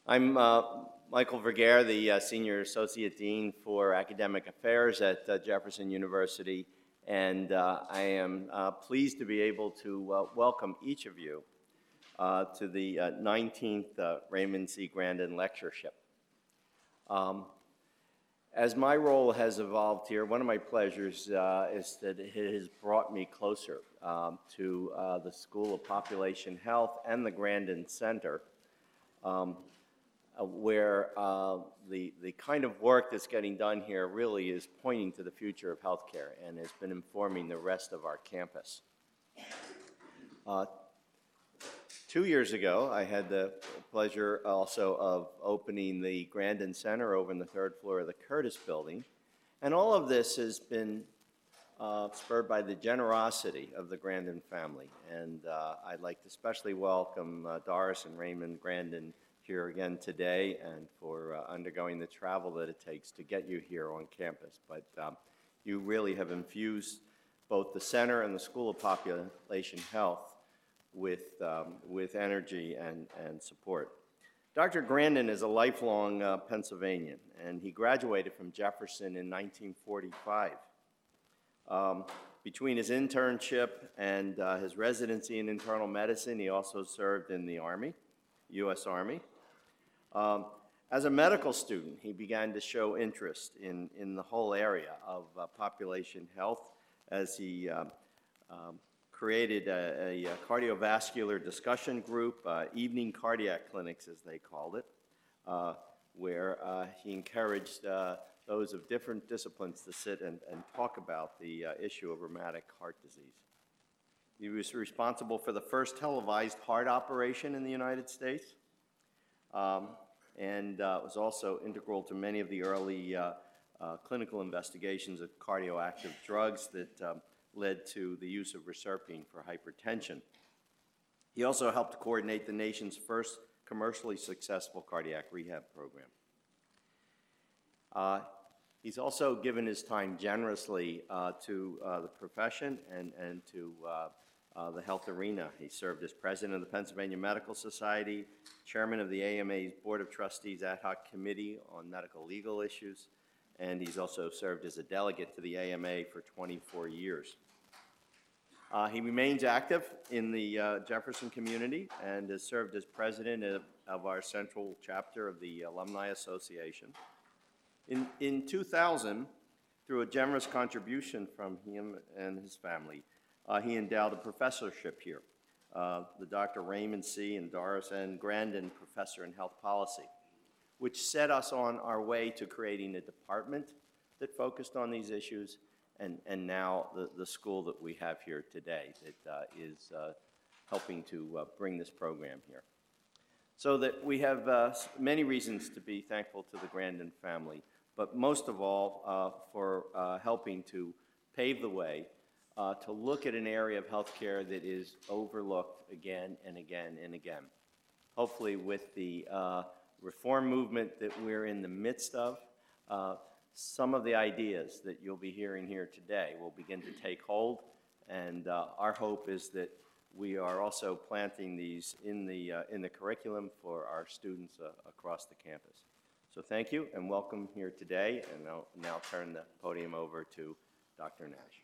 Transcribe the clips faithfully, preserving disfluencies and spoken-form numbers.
I'm uh, Michael Vergere, the uh, Senior Associate Dean for Academic Affairs at uh, Jefferson University, and uh, I am uh, pleased to be able to uh, welcome each of you uh, to the uh, nineteenth uh, Raymond C. Grandin Lectureship. Um, as my role has evolved here, one of my pleasures uh, is that it has brought me closer um, to uh, the School of Population Health and the Grandin Center, um, uh, where uh, the, the kind of work that's getting done here really is pointing to the future of healthcare and has been informing the rest of our campus. Uh, Two years ago, I had the pleasure also of opening the Grandin Center over in the third floor of the Curtis Building. And all of this has been uh, spurred by the generosity of the Grandin family. And uh, I'd like to especially welcome uh, Doris and Raymond Grandin here again today and for uh, undergoing the travel that it takes to get you here on campus. But um, you really have infused both the center and the School of Population Health with, um, with energy and, and support. Doctor Grandin is a lifelong uh, Pennsylvanian, and he graduated from Jefferson in nineteen forty-five. Um, between his internship and uh, his residency in internal medicine, he also served in the Army, U S Army. Um, as a medical student, he began to show interest in, in the whole area of uh, population health as he um, um, created a, a cardiovascular discussion group, uh, evening cardiac clinics as they called it, uh, where uh, he encouraged uh, those of different disciplines to sit and, and talk about the uh, issue of rheumatic heart disease. He was responsible for the first televised heart operation in the United States, um, and uh, was also integral to many of the early uh, uh, clinical investigations of cardioactive drugs that um, led to the use of reserpine for hypertension. He also helped coordinate the nation's first commercially successful cardiac rehab program. Uh, he's also given his time generously uh, to uh, the profession and, and to uh, uh, the health arena. He served as president of the Pennsylvania Medical Society, chairman of the A M A's Board of Trustees Ad Hoc Committee on Medical Legal Issues, and he's also served as a delegate to the A M A for twenty-four years. Uh, he remains active in the uh, Jefferson community and has served as president of, of our central chapter of the Alumni Association. In, in two thousand, through a generous contribution from him and his family, uh, he endowed a professorship here, uh, the Doctor Raymond C. and Doris N. Grandin Professor in Health Policy, which set us on our way to creating a department that focused on these issues, and, and now the, the school that we have here today that uh, is uh, helping to uh, bring this program here. So that we have uh, many reasons to be thankful to the Grandin family, but most of all uh, for uh, helping to pave the way uh, to look at an area of healthcare that is overlooked again and again and again. Hopefully with the uh, reform movement that we're in the midst of, uh, some of the ideas that you'll be hearing here today will begin to take hold, and uh, our hope is that we are also planting these in the, uh, in the curriculum for our students uh, across the campus. So thank you and welcome here today, and I'll now turn the podium over to Doctor Nash.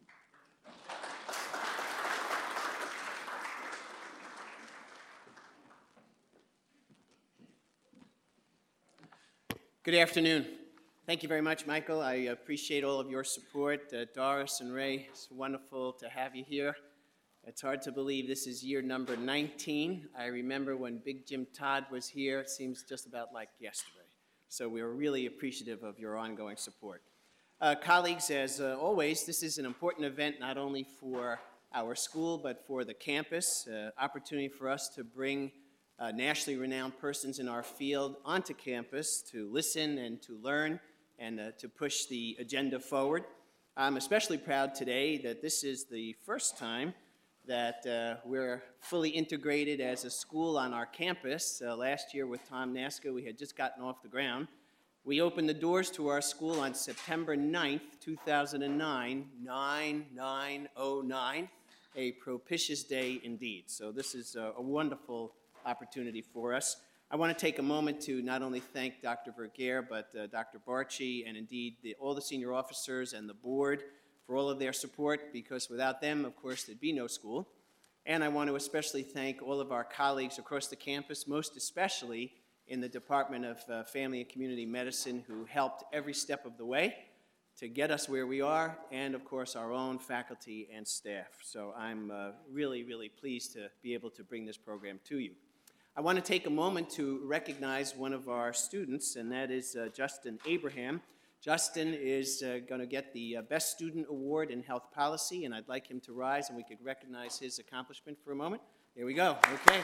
Good afternoon. Thank you very much, Michael. I appreciate all of your support. Uh, Doris and Ray, it's wonderful to have you here. It's hard to believe this is year number nineteen. I remember when Big Jim Todd was here. It seems just about like yesterday. So we're really appreciative of your ongoing support. Uh, colleagues, as uh, always, this is an important event not only for our school but for the campus, uh, opportunity for us to bring Uh, nationally renowned persons in our field onto campus to listen and to learn and uh, to push the agenda forward. I'm especially proud today that this is the first time that uh, we're fully integrated as a school on our campus. Uh, last year with Tom Nasca, we had just gotten off the ground. We opened the doors to our school on September ninth, two thousand nine, nine nine oh nine, a propitious day indeed. So this is a, a wonderful opportunity for us. I want to take a moment to not only thank Doctor Vergere, but uh, Doctor Barchi, and indeed the, all the senior officers and the board for all of their support, because without them, of course, there'd be no school. And I want to especially thank all of our colleagues across the campus, most especially in the Department of uh, Family and Community Medicine, who helped every step of the way to get us where we are, and of course our own faculty and staff. So I'm uh, really, really pleased to be able to bring this program to you. I want to take a moment to recognize one of our students, and that is uh, Justin Abraham. Justin is uh, going to get the uh, Best Student Award in Health Policy, and I'd like him to rise and we could recognize his accomplishment for a moment. There we go. Okay.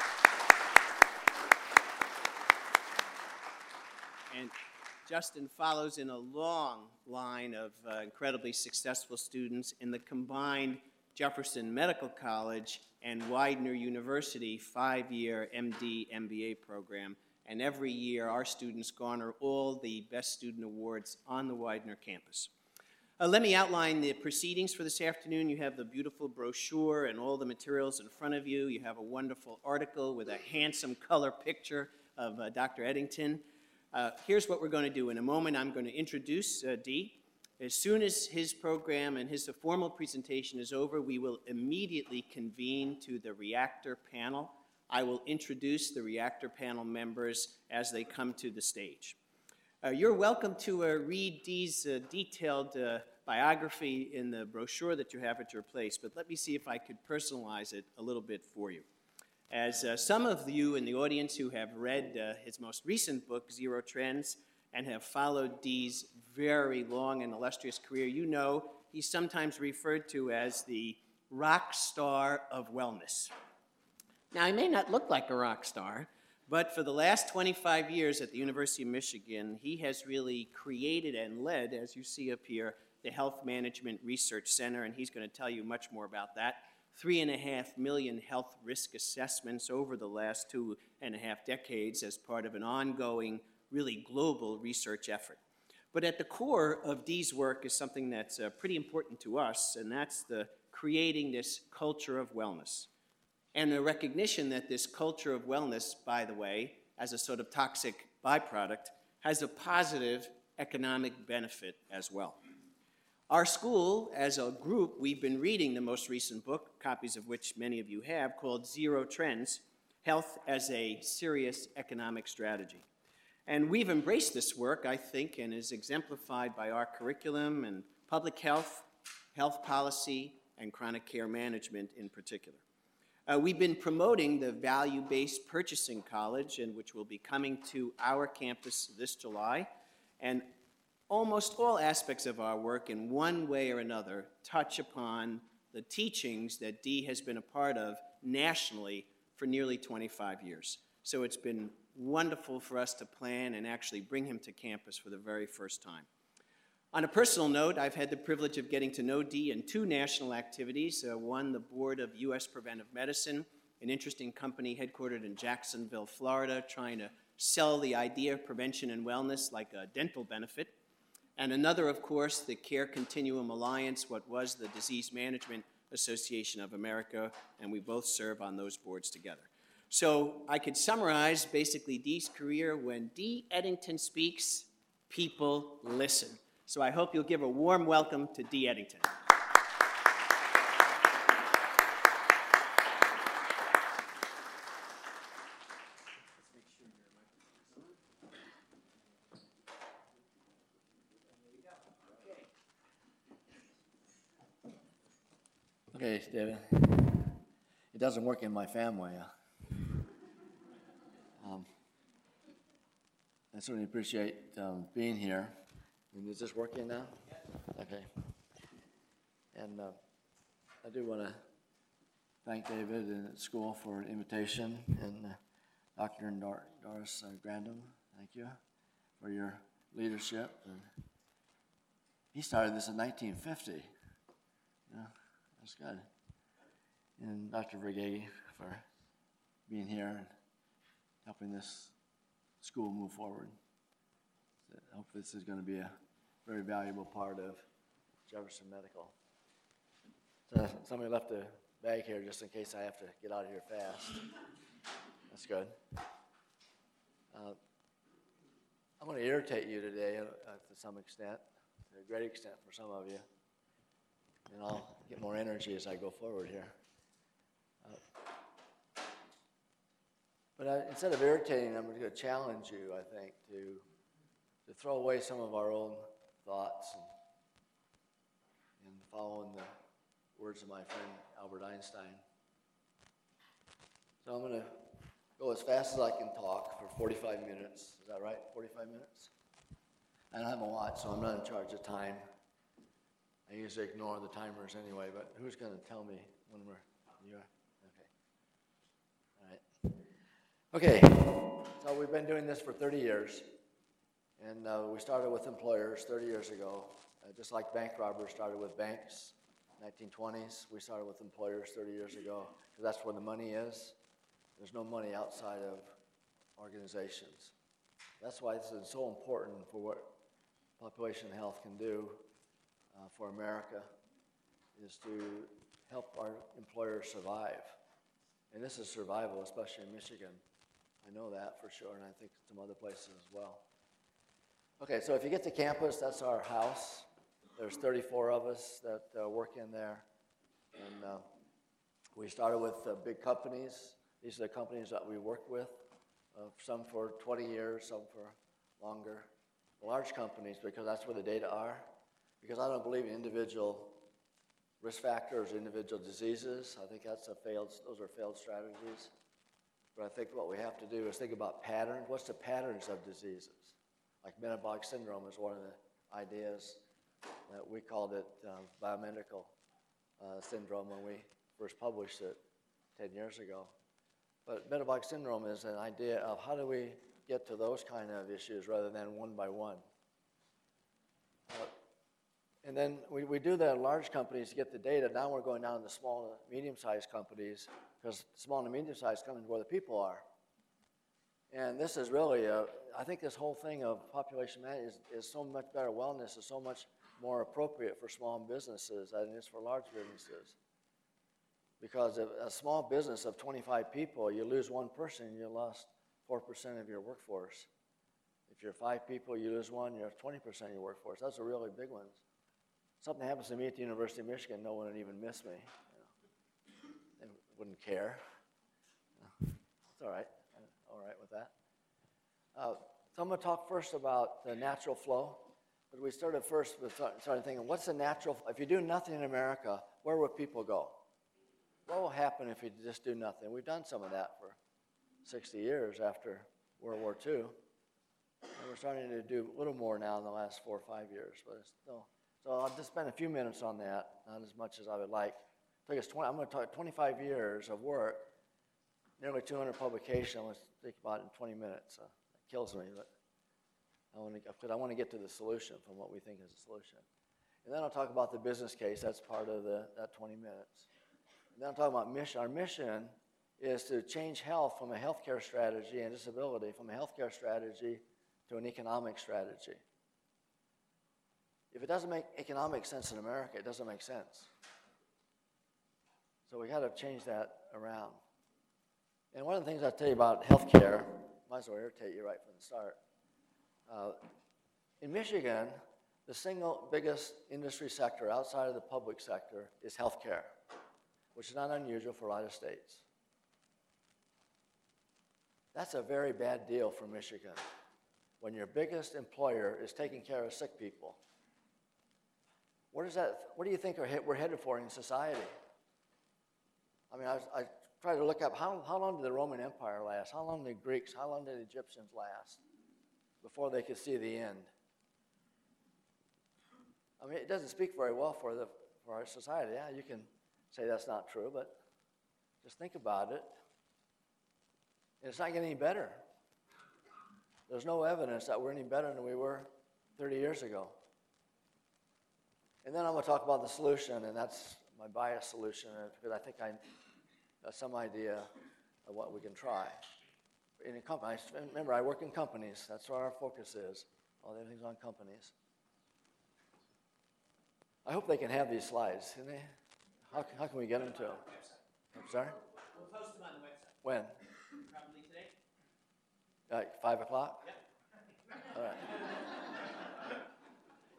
And Justin follows in a long line of uh, incredibly successful students in the combined Jefferson Medical College and Widener University five-year M D M B A program. And every year, our students garner all the Best Student Awards on the Widener campus. Uh, let me outline the proceedings for this afternoon. You have the beautiful brochure and all the materials in front of you. You have a wonderful article with a handsome color picture of uh, Doctor Eddington. Uh, here's what we're going to do. In a moment, I'm going to introduce uh, Dee. As soon as his program and his formal presentation is over, we will immediately convene to the reactor panel. I will introduce the reactor panel members as they come to the stage. Uh, you're welcome to uh, read Dee's uh, detailed uh, biography in the brochure that you have at your place, but let me see if I could personalize it a little bit for you. As uh, some of you in the audience who have read uh, his most recent book, Zero Trends, and have followed Dee's very long and illustrious career, you know he's sometimes referred to as the rock star of wellness. Now, he may not look like a rock star, but for the last twenty-five years at the University of Michigan, he has really created and led, as you see up here, the Health Management Research Center, and he's going to tell you much more about that. Three and a half million health risk assessments over the last two and a half decades as part of an ongoing, really global research effort. But at the core of Dee's work is something that's uh, pretty important to us, and that's the creating this culture of wellness. And the recognition that this culture of wellness, by the way, as a sort of toxic byproduct, has a positive economic benefit as well. Our school, as a group, we've been reading the most recent book, copies of which many of you have, called Zero Trends, Health as a Serious Economic Strategy. And we've embraced this work, I think, and is exemplified by our curriculum and public health, health policy, and chronic care management in particular. Uh, we've been promoting the value-based purchasing college, and which will be coming to our campus this July. And almost all aspects of our work, in one way or another, touch upon the teachings that Dee has been a part of nationally for nearly twenty-five years. So it's been wonderful for us to plan and actually bring him to campus for the very first time. On a personal note, I've had the privilege of getting to know Dee in two national activities. Uh, one, the board of U S Preventive Medicine, an interesting company headquartered in Jacksonville, Florida, trying to sell the idea of prevention and wellness like a dental benefit. And another, of course, the Care Continuum Alliance, what was the Disease Management Association of America, and we both serve on those boards together. So I could summarize basically Dee's career: when Dee Eddington speaks, people listen. So I hope you'll give a warm welcome to Dee Eddington. Okay, David. It doesn't work in my family. Um, I certainly appreciate um, being here. And is this working now? Okay. And uh, I do want to thank David and the school for an invitation, and uh, Doctor Dor Doris uh, Grandin, thank you for your leadership. And he started this in nineteen fifty. Yeah, that's good. And Doctor Vergere for being here and helping this school move forward. So I hope this is going to be a very valuable part of Jefferson Medical. So somebody left a bag here just in case I have to get out of here fast. That's good. going to irritate you today uh, to some extent, to a great extent for some of you. And I'll get more energy as I go forward here. Uh, but I, instead of irritating, I'm going to challenge you, I think, to, to throw away some of our own thoughts and, and follow in the words of my friend Albert Einstein. So I'm going to go as fast as I can talk for forty-five minutes. Is that right? forty-five minutes? I don't have a watch, so I'm not in charge of time. I usually ignore the timers anyway, but who's going to tell me when we're, you are? Okay. All right. Okay, so we've been doing this for thirty years, and uh, we started with employers thirty years ago, uh, just like bank robbers started with banks, nineteen twenties. We started with employers thirty years ago, because that's where the money is. There's no money outside of organizations. That's why this is so important for what population health can do uh, for America, is to help our employers survive. And this is survival, especially in Michigan. I know that for sure, and I think some other places as well. Okay, so if you get to campus, that's our house. There's thirty-four of us that uh, work in there. And uh, we started with uh, big companies. These are the companies that we work with, uh, some for twenty years, some for longer. Large companies, because that's where the data are. Because I don't believe in individual risk factors, individual diseases. I think that's a failed, those are failed strategies. But I think what we have to do is think about patterns. What's the patterns of diseases? Like metabolic syndrome is one of the ideas that we called it uh, biomedical uh, syndrome when we first published it ten years ago. But metabolic syndrome is an idea of how do we get to those kind of issues rather than one by one. Uh, and then we, we do that in large companies to get the data. Now we're going down to small and medium-sized companies, because small and medium-sized companies are where the people are. And this is really, a, I think this whole thing of population management is, is so much better. Wellness is so much more appropriate for small businesses than it is for large businesses. Because if a small business of twenty-five people, you lose one person, you lost four percent of your workforce. If you're five people, you lose one, you're twenty percent of your workforce. Those are really big ones. Something happens to me at the University of Michigan, no one would even miss me. You know. They wouldn't care. It's all right. I'm all right with that. Uh, so I'm going to talk first about the natural flow. But we started first with started thinking, what's the natural, if you do nothing in America, where would people go? What will happen if you just do nothing? We've done some of that for sixty years after World War Two. And we're starting to do a little more now in the last four or five years. But it's still, so I'll just spend a few minutes on that, not as much as I would like. It took us twenty, I'm going to talk twenty-five years of work, nearly two hundred publications. Let's think about it in twenty minutes. Uh, it kills me, but I want to, because I want to get to the solution from what we think is a solution. And then I'll talk about the business case. That's part of the, that twenty minutes. And then I'll talk about mission. Our mission is to change health from a healthcare strategy and disability, from a healthcare strategy to an economic strategy. If it doesn't make economic sense in America, it doesn't make sense. So we got to change that around. And one of the things I'll tell you about healthcare, might as well irritate you right from the start. Uh, in Michigan, the single biggest industry sector outside of the public sector is healthcare, which is not unusual for a lot of states. That's a very bad deal for Michigan, when your biggest employer is taking care of sick people. What is that? What do you think we're headed for in society? I mean, I, I tried to look up how, how long did the Roman Empire last? How long did the Greeks? How long did the Egyptians last before they could see the end? I mean, it doesn't speak very well for the for our society. Yeah, you can say that's not true, but just think about it. It's not getting any better. There's no evidence that we're any better than we were thirty years ago. And then I'm going to talk about the solution, and that's my bias solution, because I think I have some idea of what we can try. In a company, remember, I work in companies. That's where our focus is. All the things on companies. I hope they can have these slides. Can they? How, how can we get them to them? I'm sorry? We'll post them on the website. When? Probably today. Like five o'clock? Yep. All right.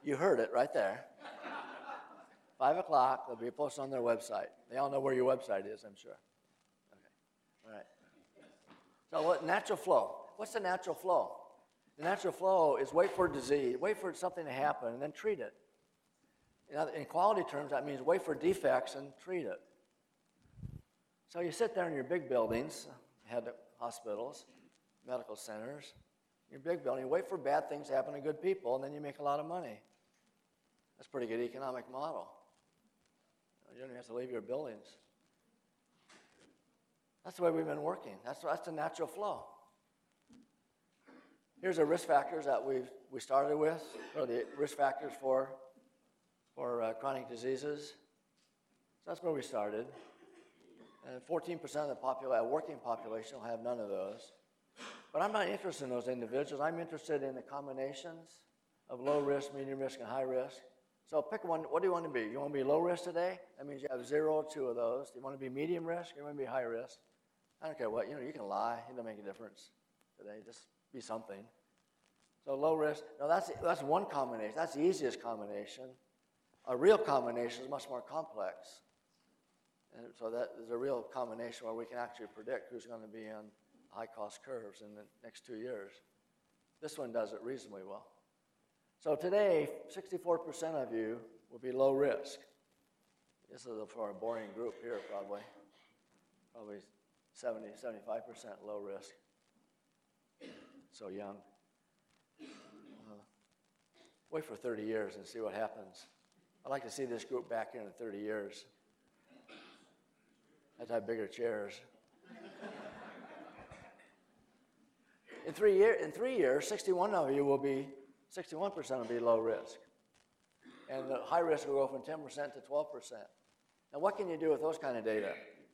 You heard it right there. Five o'clock, they'll be posted on their website. They all know where your website is, I'm sure. Okay, all right. So what, natural flow. What's the natural flow? The natural flow is wait for disease, wait for something to happen, and then treat it. In, other, in quality terms, that means wait for defects and treat it. So you sit there in your big buildings, head hospitals, medical centers, your big building, you wait for bad things to happen to good people, and then you make a lot of money. That's a pretty good economic model. You don't even have to leave your buildings. That's the way we've been working. That's, that's the natural flow. Here's the risk factors that we've, we started with, or the risk factors for, for uh, chronic diseases. So that's where we started. And fourteen percent of the popula- working population will have none of those. But I'm not interested in those individuals. I'm interested in the combinations of low risk, medium risk, and high risk. So pick one. What do you want to be? You want to be low risk today? That means you have zero or two of those. Do you want to be medium risk or you want to be high risk? I don't care what. You know, you can lie. It doesn't make a difference today. Just be something. So low risk. Now that's that's one combination. That's the easiest combination. A real combination is much more complex. And so that is a real combination where we can actually predict who's going to be on high-cost curves in the next two years. This one does it reasonably well. So today, sixty-four percent of you will be low risk. This is for a boring group here, probably. Probably seventy, seventy-five percent low risk. So young. Uh, wait for thirty years and see what happens. I'd like to see this group back here in thirty years. I'd have bigger chairs. In three, year, in three years, sixty-one of you will be, sixty-one percent will be low risk. And the high risk will go from ten percent to twelve percent. Now, what can you do with those kind of data?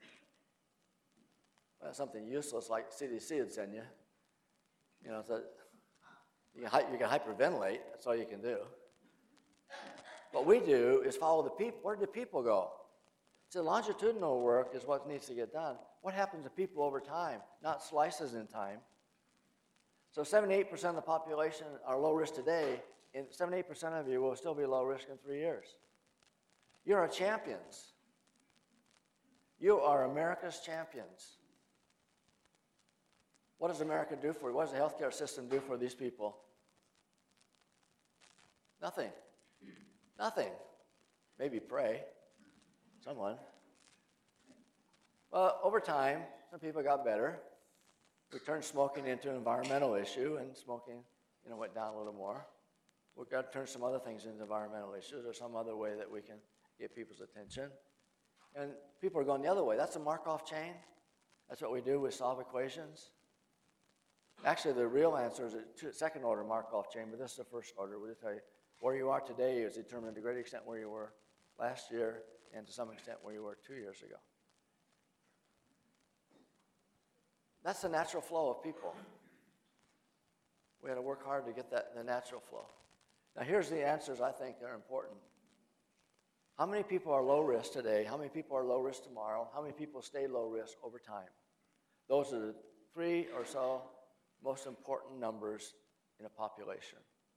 Well, something useless like C D C would send you. You know, so you can, you can hyperventilate, that's all you can do. What we do is follow the people. Where do people go? So longitudinal work is what needs to get done. What happens to people over time, not slices in time? So seventy-eight percent of the population are low risk today, and seventy-eight percent of you will still be low risk in three years. You are champions. You are America's champions. What does America do for you? What does the healthcare system do for these people? Nothing. Nothing. Maybe pray. Someone. Well, over time, some people got better. We turned smoking into an environmental issue, and smoking, you know, went down a little more. We've got to turn some other things into environmental issues, or some other way that we can get people's attention. And people are going the other way. That's a Markov chain. That's what we do with solve equations. Actually, the real answer is a second order Markov chain, but this is the first order. We'll tell you where you are today is determined to a great extent where you were last year, and to some extent where you were two years ago. That's the natural flow of people. We had to work hard to get that the natural flow. Now here's the answers I think are important. How many people are low risk today? How many people are low risk tomorrow? How many people stay low risk over time? Those are the three or so most important numbers in a population.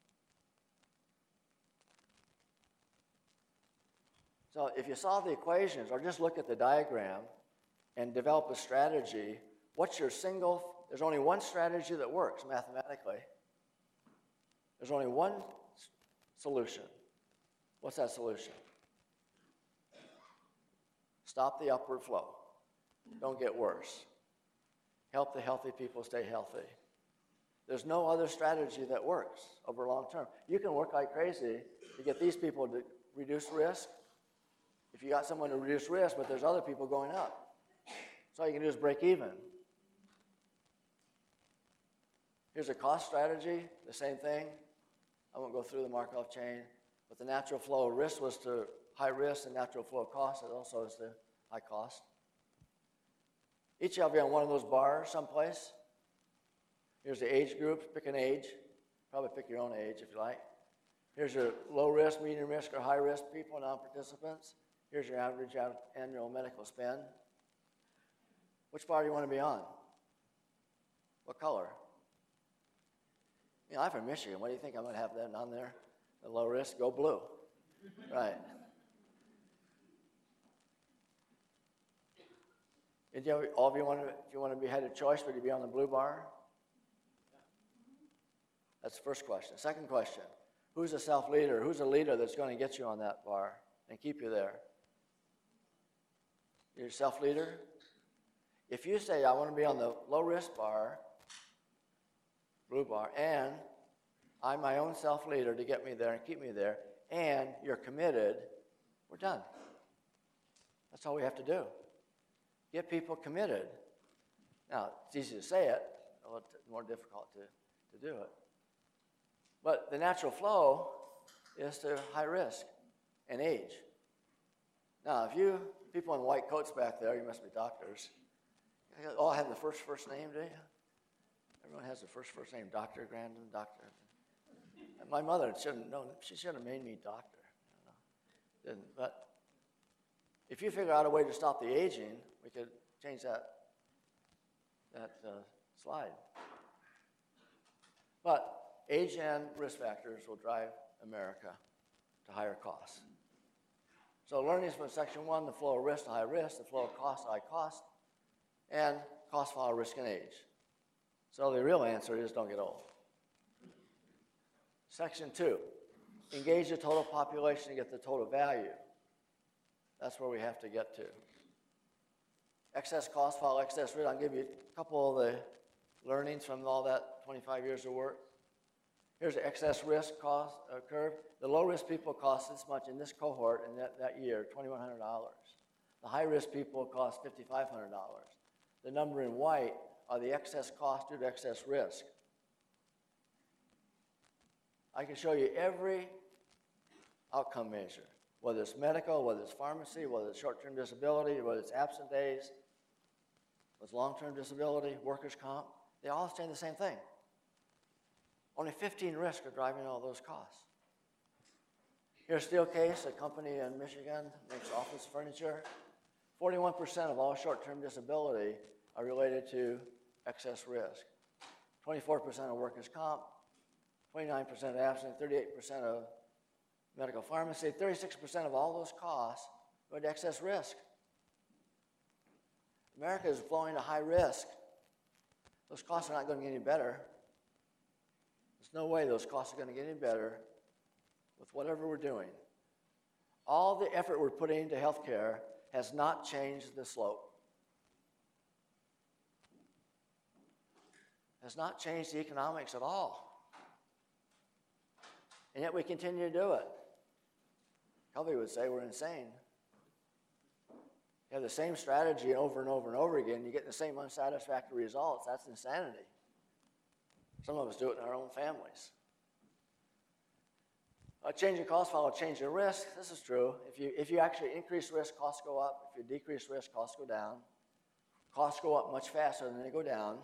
So if you solve the equations or just look at the diagram and develop a strategy, what's your single, there's only one strategy that works mathematically. There's only one s- solution. What's that solution? Stop the upward flow. Don't get worse. Help the healthy people stay healthy. There's no other strategy that works over long term. You can work like crazy to get these people to reduce risk. If you got someone to reduce risk, but there's other people going up. So all you can do is break even. Here's a cost strategy, the same thing. I won't go through the Markov chain, but the natural flow of risk was to high risk, and natural flow of cost is also is to high cost. Each of you on one of those bars someplace. Here's the age groups, pick an age. Probably pick your own age if you like. Here's your low risk, medium risk, or high risk people, non-participants. Here's your average annual medical spend. Which bar do you want to be on? What color? You know, I'm from Michigan. What do you think I'm going to have that on there? The low risk, go blue. Right. And you know, all of you want to, if you want to be head of choice, would you be on the blue bar? That's the first question. Second question, who's a self-leader? Who's a leader that's going to get you on that bar and keep you there? You're a self-leader? If you say, I want to be on the low-risk bar, blue bar, and I'm my own self-leader to get me there and keep me there, and you're committed, we're done. That's all we have to do. Get people committed. Now, it's easy to say it, a little more difficult to, to do it. But the natural flow is to high risk and age. Now, if you, people in white coats back there, you must be doctors, you all have the first first name, do you? Everyone has the first first name, Doctor Grandin, Doctor. And my mother shouldn't known, she should have made me doctor. You know. Didn't, but if you figure out a way to stop the aging, we could change that, that uh, slide. But age and risk factors will drive America to higher costs. So learning from section one, the flow of risk to high risk, the flow of cost to high cost, and cost follow risk and age. So the real answer is don't get old. Section two, engage the total population to get the total value. That's where we have to get to. Excess cost follow excess risk. I'll give you a couple of the learnings from all that twenty-five years of work. Here's the excess risk cost uh, curve. The low risk people cost this much in this cohort in that, that year, twenty-one hundred dollars. The high risk people cost five thousand five hundred dollars. The number in white are the excess cost due to excess risk. I can show you every outcome measure, whether it's medical, whether it's pharmacy, whether it's short-term disability, whether it's absent days, whether it's long-term disability, workers' comp, they all say the same thing. Only fifteen risks are driving all those costs. Here's Steelcase, a company in Michigan, makes office furniture. forty-one percent of all short-term disability are related to excess risk. twenty-four percent of workers' comp, twenty-nine percent of absent, thirty-eight percent of medical pharmacy, thirty-six percent of all those costs go to excess risk. America is flowing to high risk. Those costs are not going to get any better. There's no way those costs are going to get any better with whatever we're doing. All the effort we're putting into healthcare has not changed the slope. Has not changed the economics at all. And yet we continue to do it. Covey would say we're insane. You have the same strategy over and over and over again, you get the same unsatisfactory results. That's insanity. Some of us do it in our own families. Uh, changing costs follow changing risk. This is true. If you, if you actually increase risk, costs go up. If you decrease risk, costs go down. Costs go up much faster than they go down.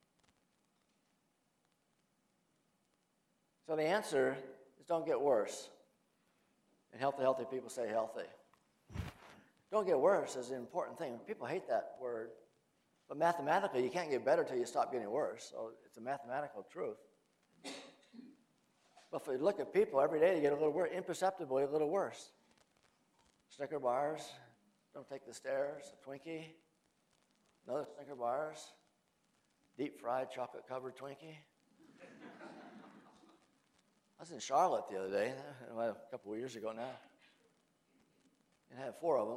So the answer is don't get worse. And healthy, healthy people say healthy. Don't get worse is an important thing. People hate that word. But mathematically, you can't get better until you stop getting worse. So it's a mathematical truth. But if you look at people, every day they get a little worse, imperceptibly a little worse. Snicker bars, don't take the stairs, a Twinkie, another Snicker bars, deep fried chocolate covered Twinkie. I was in Charlotte the other day, a couple of years ago now, and had four of them.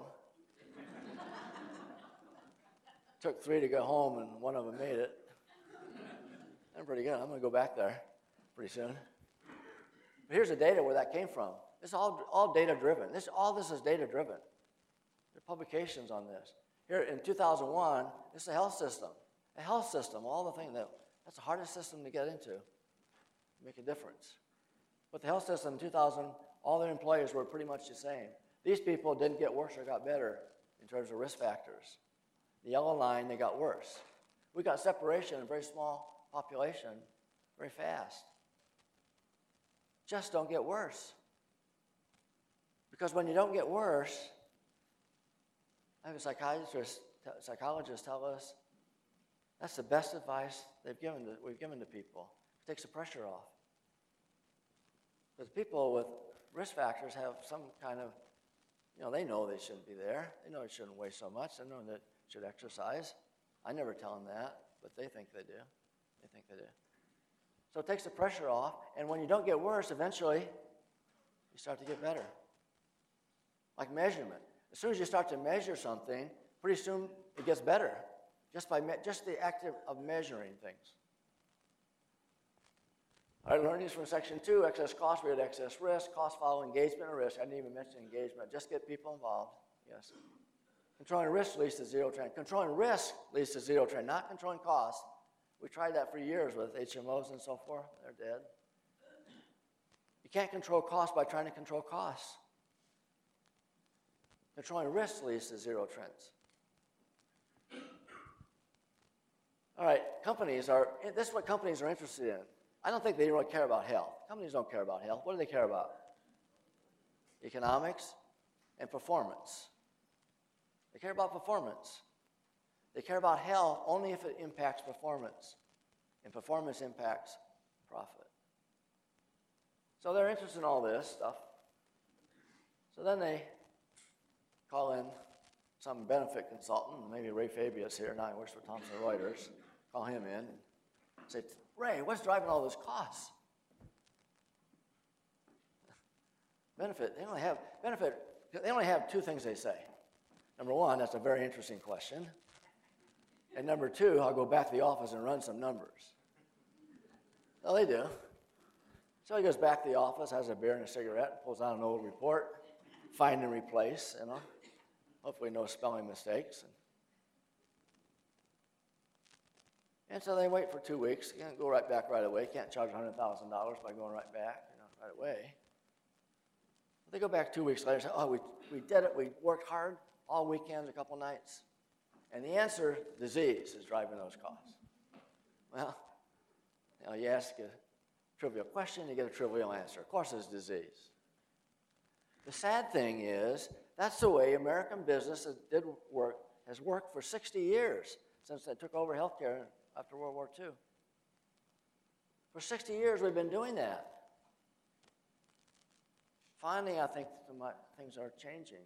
Took three to go home, and one of them made it. I'm pretty good. I'm going to go back there pretty soon. But here's the data where that came from. This is all, all data-driven. This, all this is data-driven. There are publications on this. Here in two thousand one, this is a health system. A health system, all the things, that, that's the hardest system to get into, make a difference. But the health system in two thousand, all their employees were pretty much the same. These people didn't get worse or got better in terms of risk factors. The yellow line, they got worse. We got separation in a very small population very fast. Just don't get worse. Because when you don't get worse, I have a psychiatrist, psychologists tell us that's the best advice they've given to, we've given to people. It takes the pressure off. Because people with risk factors have some kind of, you know, they know they shouldn't be there. They know they shouldn't weigh so much. They know they should exercise. I never tell them that, but they think they do. They think they do. So it takes the pressure off, and when you don't get worse, eventually you start to get better. Like measurement. As soon as you start to measure something, pretty soon it gets better, just by me just the act of measuring things. All right, learnings from section two, excess cost, we had excess risk, cost follow engagement or risk. I didn't even mention engagement, just get people involved, yes. Controlling risk leads to zero trend. Controlling risk leads to zero trend, not controlling cost. We tried that for years with H M Os and so forth, they're dead. You can't control cost by trying to control costs. Controlling risk leads to zero trends. All right, companies are, this is what companies are interested in. I don't think they really care about health. Companies don't care about health. What do they care about? Economics and performance. They care about performance. They care about health only if it impacts performance, and performance impacts profit. So they're interested in all this stuff. So then they call in some benefit consultant, maybe Ray Fabius here, now he works for Thomson Reuters, call him in and say, Ray, what's driving all those costs? Benefit, they only have, benefit, they only have two things they say. Number one, that's a very interesting question. And number two, I'll go back to the office and run some numbers. Well, they do. So he goes back to the office, has a beer and a cigarette, pulls out an old report, find and replace, you know. Hopefully no spelling mistakes. And so they wait for two weeks. You can't go right back right away. Can't charge one hundred thousand dollars by going right back, you know, right away. They go back two weeks later and say, oh, we, we did it. We worked hard all weekends, a couple nights. And the answer, disease, is driving those costs. Well, you know, you ask a trivial question, you get a trivial answer. Of course it's disease. The sad thing is, that's the way American business did work, has worked for sixty years since they took over healthcare after World War Two. For sixty years, we've been doing that. Finally, I think things are changing.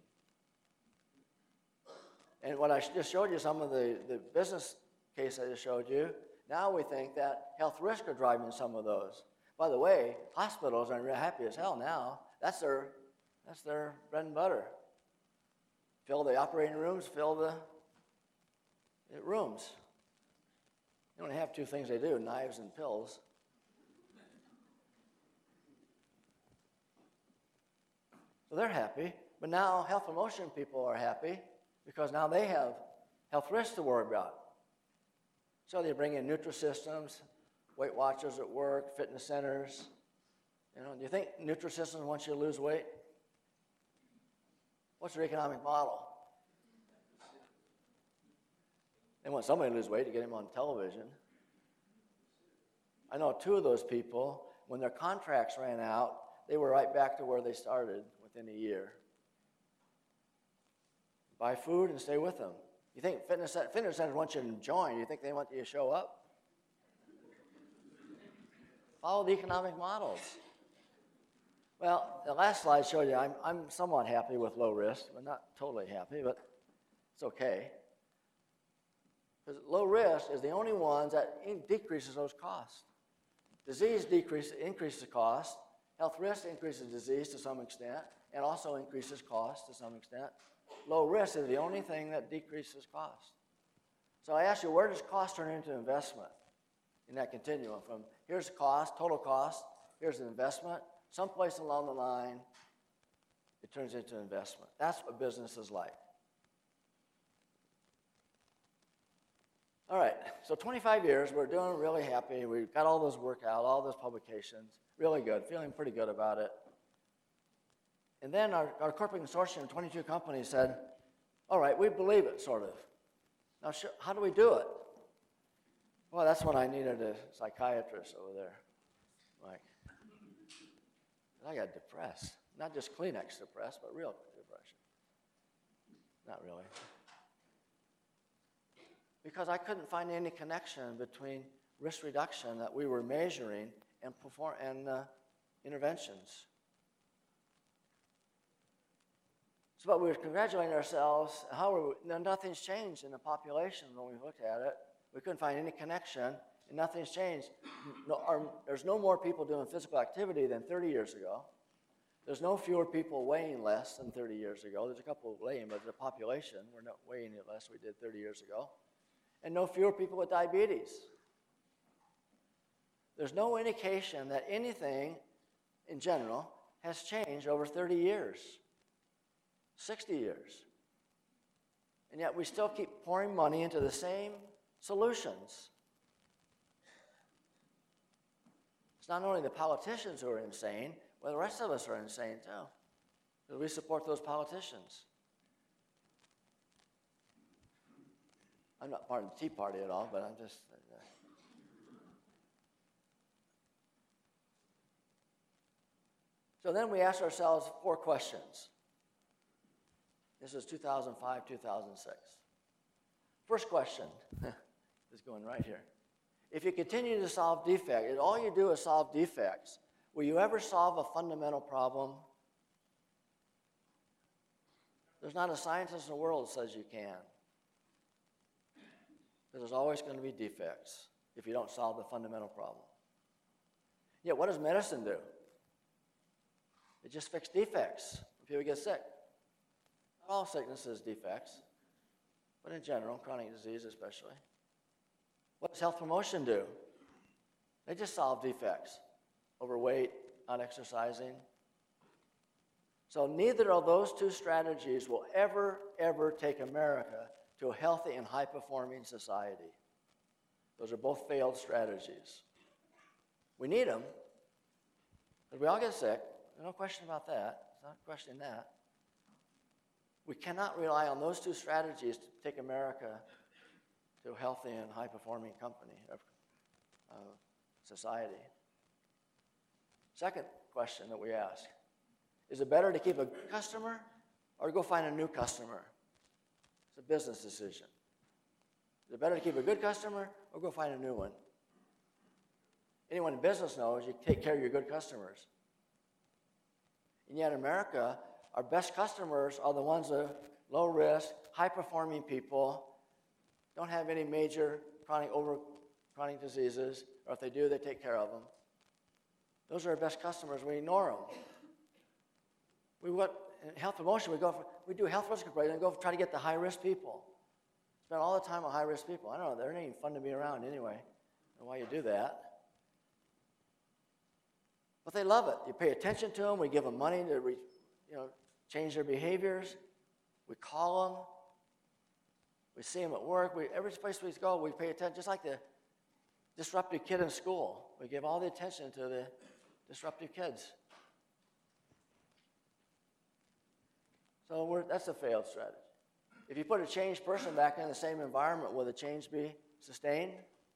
And what I just showed you, some of the, the business case I just showed you, now we think that health risks are driving some of those. By the way, hospitals are happy as hell now. That's their, that's their bread and butter. Fill the operating rooms, fill the, the rooms. They only have two things they do, knives and pills. So they're happy, but now health promotion people are happy because now they have health risks to worry about. So they bring in Nutrisystems, Weight Watchers at work, fitness centers. You know, do you think Nutrisystems wants you to lose weight? What's their economic model? They want somebody to lose weight to get him on television. I know two of those people, when their contracts ran out, they were right back to where they started within a year. Buy food and stay with them. You think fitness, fitness centers want you to join, you think they want you to show up? Follow the economic models. Well, the last slide showed you I'm, I'm somewhat happy with low risk, but not totally happy, but it's okay. Because low risk is the only ones that decreases those costs. Disease decreases, increases cost. Health risk increases disease to some extent, and also increases cost to some extent. Low risk is the only thing that decreases cost. So I ask you, where does cost turn into investment in that continuum? From here's cost, total cost, here's an investment. Someplace along the line, it turns into investment. That's what business is like. All right, so twenty-five years, we're doing really happy. We've got all those work out, all those publications, really good, feeling pretty good about it. And then our, our corporate consortium, twenty-two companies said, all right, we believe it, sort of. Now, sh how do we do it? Well, that's when I needed a psychiatrist over there. Like, I got depressed. Not just Kleenex depressed, but real depression. Not really. Because I couldn't find any connection between risk reduction that we were measuring and, perform and uh, interventions. So, but we were congratulating ourselves, how were we, no, nothing's changed in the population when we looked at it. We couldn't find any connection, and nothing's changed. No, our, there's no more people doing physical activity than thirty years ago. There's no fewer people weighing less than thirty years ago. There's a couple weighing, but the population, we're not weighing it less than we did thirty years ago. And no fewer people with diabetes. There's no indication that anything in general has changed over thirty years, sixty years. And yet we still keep pouring money into the same solutions. It's not only the politicians who are insane, but the rest of us are insane too, because we support those politicians. I'm not part of the Tea Party at all, but I'm just... Uh, so then we asked ourselves four questions. This is two thousand five, two thousand six. First question is going right here. If you continue to solve defects, if all you do is solve defects, will you ever solve a fundamental problem? There's not a scientist in the world that says you can. Because there's always going to be defects if you don't solve the fundamental problem. Yet what does medicine do? It just fixes defects when people get sick. Not all sickness is defects, but in general, chronic disease especially. What does health promotion do? They just solve defects. Overweight, not exercising. So neither of those two strategies will ever, ever take America to a healthy and high-performing society. Those are both failed strategies. We need them, because we all get sick. There's no question about that. It's not questioning that. We cannot rely on those two strategies to take America to a healthy and high-performing company, uh, society. Second question that we ask, is it better to keep a customer or go find a new customer? It's a business decision. Is it better to keep a good customer or go find a new one? Anyone in business knows you take care of your good customers. And yet in America, our best customers are the ones that are low risk, high-performing people, don't have any major chronic over chronic diseases, or if they do, they take care of them. Those are our best customers. We ignore them. We what in health promotion, we go for, we do health risk appraisal and go try to get the high-risk people. Spend all the time on high-risk people. I don't know, they're not even fun to be around anyway. I don't know why you do that. But they love it. You pay attention to them. We give them money to re, you know, change their behaviors. We call them. We see them at work. We, every place we go, we pay attention, just like the disruptive kid in school. We give all the attention to the disruptive kids. So we're, that's a failed strategy. If you put a changed person back in the same environment, will the change be sustained?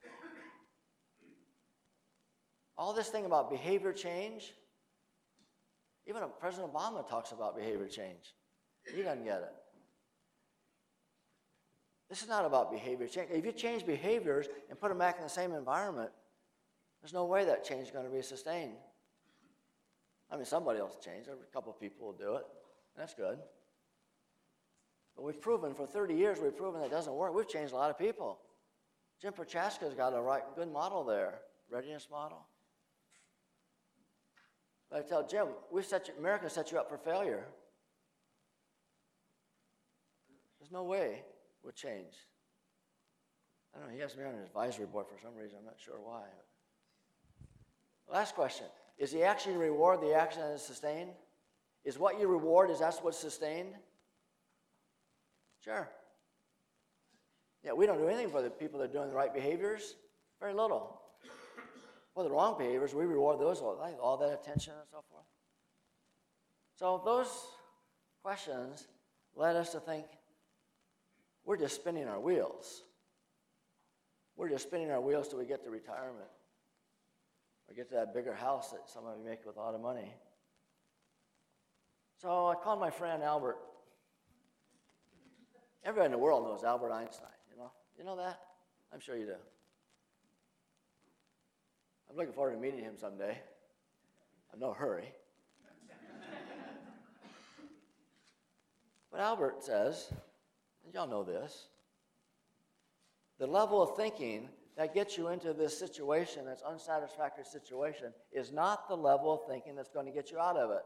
All this thing about behavior change, even President Obama talks about behavior change. He doesn't get it. This is not about behavior change. If you change behaviors and put them back in the same environment, there's no way that change is going to be sustained. I mean, somebody else will change. A couple of people will do it. That's good. But we've proven, for thirty years, we've proven that doesn't work. We've changed a lot of people. Jim Prochaska's got a right, good model there, readiness model. But I tell Jim, we've set you, America set you up for failure. There's no way we'll change. I don't know, he has me on his advisory board for some reason. I'm not sure why. Last question. Is the action you reward the action that is sustained? Is what you reward, is that what's sustained? Sure. Yeah, we don't do anything for the people that are doing the right behaviors. Very little. For the wrong behaviors, we reward those, like all that attention and so forth. So those questions led us to think, we're just spinning our wheels. We're just spinning our wheels till we get to retirement. Or get to that bigger house that some of you make with a lot of money. So I called my friend Albert. Everybody in the world knows Albert Einstein, you know? You know that? I'm sure you do. I'm looking forward to meeting him someday. no hurry. But Albert says, and y'all know this, the level of thinking that gets you into this situation, this unsatisfactory situation, is not the level of thinking that's going to get you out of it.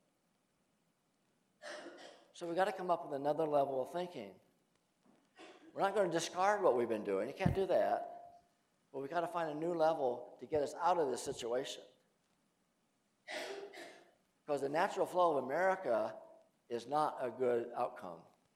So we've got to come up with another level of thinking. We're not going to discard what we've been doing. You can't do that. But we've got to find a new level to get us out of this situation. Because the natural flow of America is not a good outcome.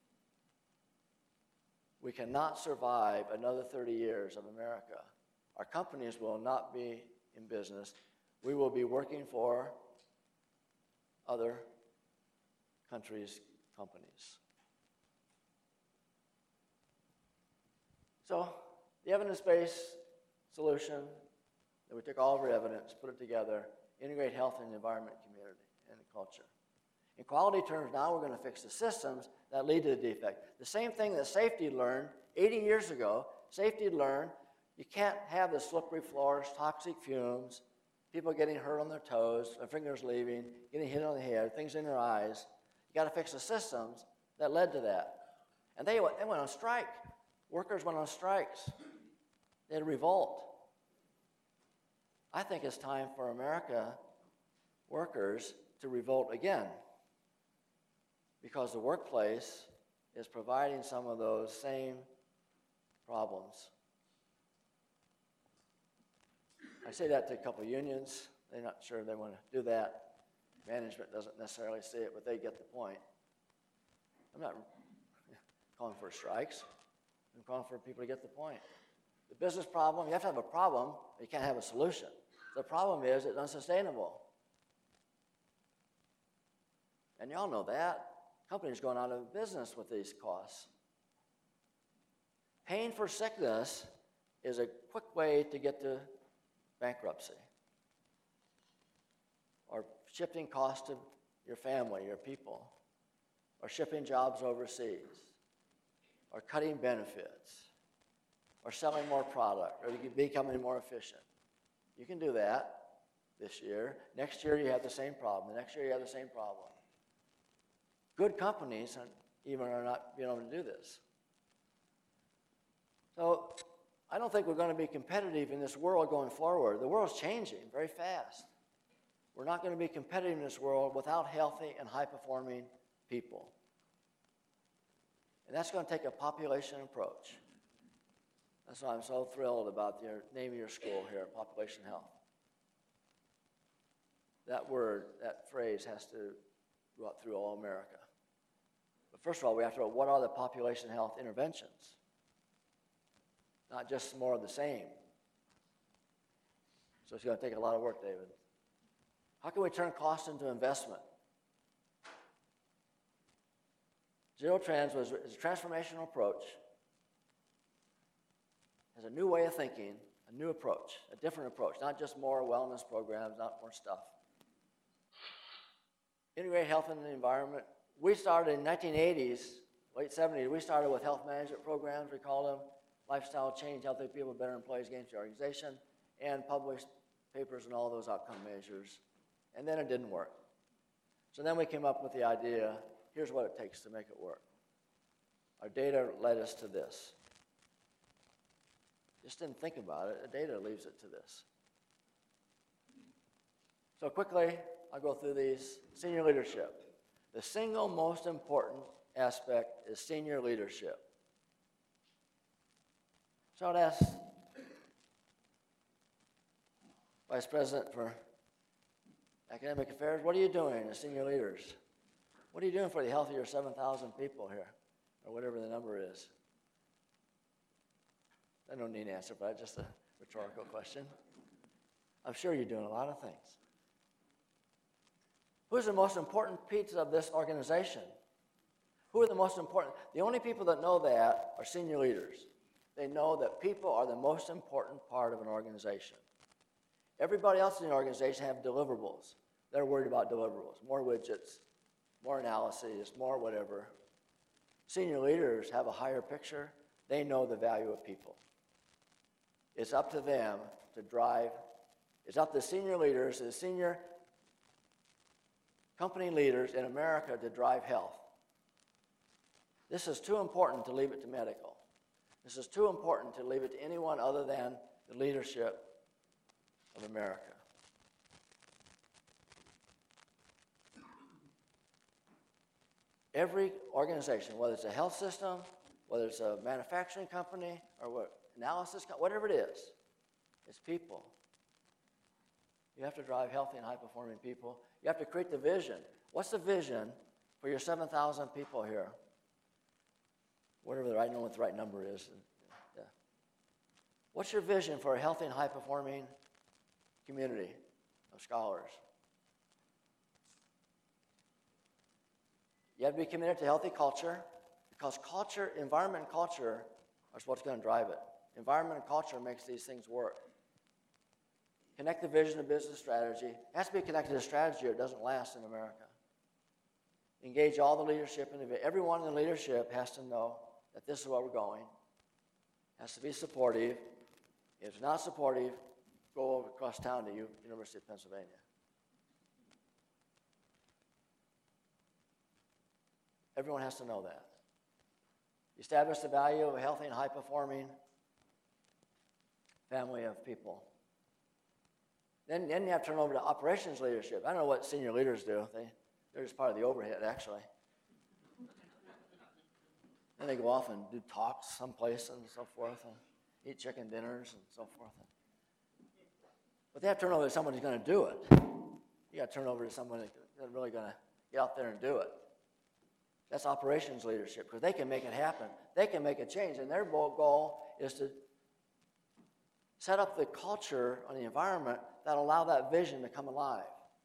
We cannot survive another thirty years of America. Our companies will not be in business. We will be working for other countries' companies. So the evidence-based solution that we took all of our evidence, put it together, integrate health and the environment, community, and culture. In quality terms, now we're going to fix the systems that lead to the defect. The same thing that safety learned eighty years ago. Safety learned you can't have the slippery floors, toxic fumes, people getting hurt on their toes, their fingers leaving, getting hit on the head, things in their eyes. You got to fix the systems that led to that. And they went, they went on strike. Workers went on strikes. They had a revolt. I think it's time for America workers to revolt again, because the workplace is providing some of those same problems. I say that to a couple of unions. They're not sure they want to do that. Management doesn't necessarily see it, but they get the point. I'm not calling for strikes. I'm calling for people to get the point. The business problem, you have to have a problem, but you can't have a solution. The problem is it's unsustainable. And y'all know that. Companies going out of business with these costs. Paying for sickness is a quick way to get to bankruptcy. Or shifting costs to your family, your people. Or shipping jobs overseas. Or cutting benefits. Or selling more product. Or becoming more efficient. You can do that this year. Next year you have the same problem. The next year you have the same problem. Good companies even are not being able to do this. So I don't think we're going to be competitive in this world going forward. The world's changing very fast. We're not going to be competitive in this world without healthy and high-performing people. And that's going to take a population approach. That's why I'm so thrilled about your name of your school here, Population Health. That word, that phrase has to go out through all America. But first of all, we have to know what are the population health interventions? Not just more of the same. So it's going to take a lot of work, David. How can we turn cost into investment? Zero Trans was is a transformational approach. Has a new way of thinking, a new approach, a different approach, not just more wellness programs, not more stuff. Integrate health and the environment. We started in nineteen eighties, late seventies, we started with health management programs, we call them lifestyle change, healthy people, better employees, gains to our organization, and published papers and all those outcome measures. And then it didn't work. So then we came up with the idea, here's what it takes to make it work. Our data led us to this. Just didn't think about it, the data leads it to this. So quickly, I'll go through these. Senior leadership. The single most important aspect is senior leadership. So I'd ask Vice President for Academic Affairs, what are you doing as senior leaders? What are you doing for the health of your seven thousand people here, or whatever the number is? I don't need an answer, but just a rhetorical question. I'm sure you're doing a lot of things. Who's the most important piece of this organization? Who are the most important? The only people that know that are senior leaders. They know that people are the most important part of an organization. Everybody else in the organization have deliverables. They're worried about deliverables, more widgets, more analyses, more whatever. Senior leaders have a higher picture. They know the value of people. It's up to them to drive. It's up to senior leaders, the senior company leaders in America to drive health. This is too important to leave it to medical. This is too important to leave it to anyone other than the leadership of America. Every organization, whether it's a health system, whether it's a manufacturing company, or what, analysis, whatever it is, it's people. You have to drive healthy and high-performing people. You have to create the vision. What's the vision for your seven thousand people here? Whatever the right, I don't know what the right number is. Yeah. What's your vision for a healthy and high-performing community of scholars? You have to be committed to healthy culture, because culture, environment and culture are what's going to drive it. Environment and culture makes these things work. Connect the vision to business strategy. It has to be connected to strategy or it doesn't last in America. Engage all the leadership. And everyone in the leadership has to know that this is where we're going. Has to be supportive. If it's not supportive, go over across town to U- University of Pennsylvania. Everyone has to know that. Establish the value of a healthy and high-performing family of people. Then, then you have to turn over to operations leadership. I don't know what senior leaders do. They, they're just part of the overhead, actually. Then they go off and do talks someplace and so forth, and eat chicken dinners and so forth. But they have to turn over to someone who's going to do it. You got to turn over to someone that's really going to get out there and do it. That's operations leadership, because they can make it happen. They can make a change, and their goal is to set up the culture on the environment that allow that vision to come alive.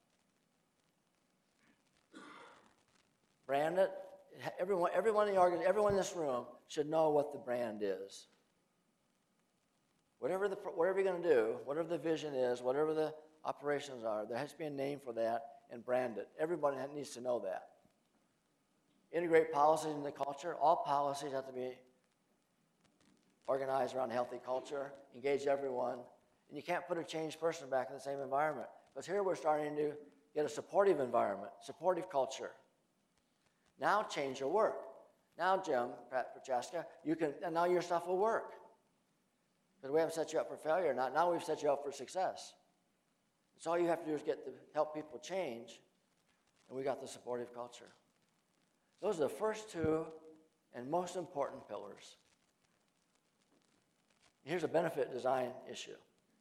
Brand it. Everyone, everyone in the organ, everyone in this room should know what the brand is. Whatever the whatever you're going to do, whatever the vision is, whatever the operations are, there has to be a name for that and brand it. Everybody needs to know that. Integrate policies into the culture. All policies have to be organized around healthy culture, engage everyone, and you can't put a changed person back in the same environment. Because here we're starting to get a supportive environment, supportive culture. Now change your work. Now, Jim Prochaska, you can, and now your stuff will work. Because we haven't set you up for failure. Now, now we've set you up for success. So all you have to do is get to help people change, and we got the supportive culture. Those are the first two and most important pillars. Here's a benefit design issue.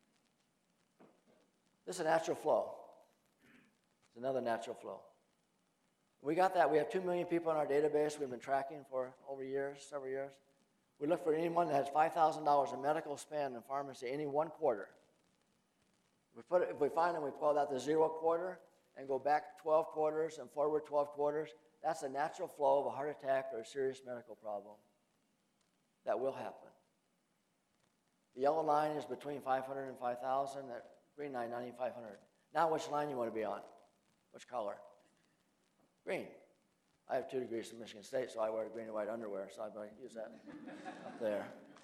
This is a natural flow. It's another natural flow. We got that. We have two million people in our database we've been tracking for over years, several years. We look for anyone that has five thousand dollars in medical spend in pharmacy any one quarter. We put it, if we find them, we pull out the zero quarter and go back twelve quarters and forward twelve quarters. That's a natural flow of a heart attack or a serious medical problem. That will happen. The yellow line is between five hundred and five thousand. The green line, ninety-five hundred. Now, which line you want to be on? Which color? Green. I have two degrees from Michigan State, so I wear green and white underwear, so I might use that up there.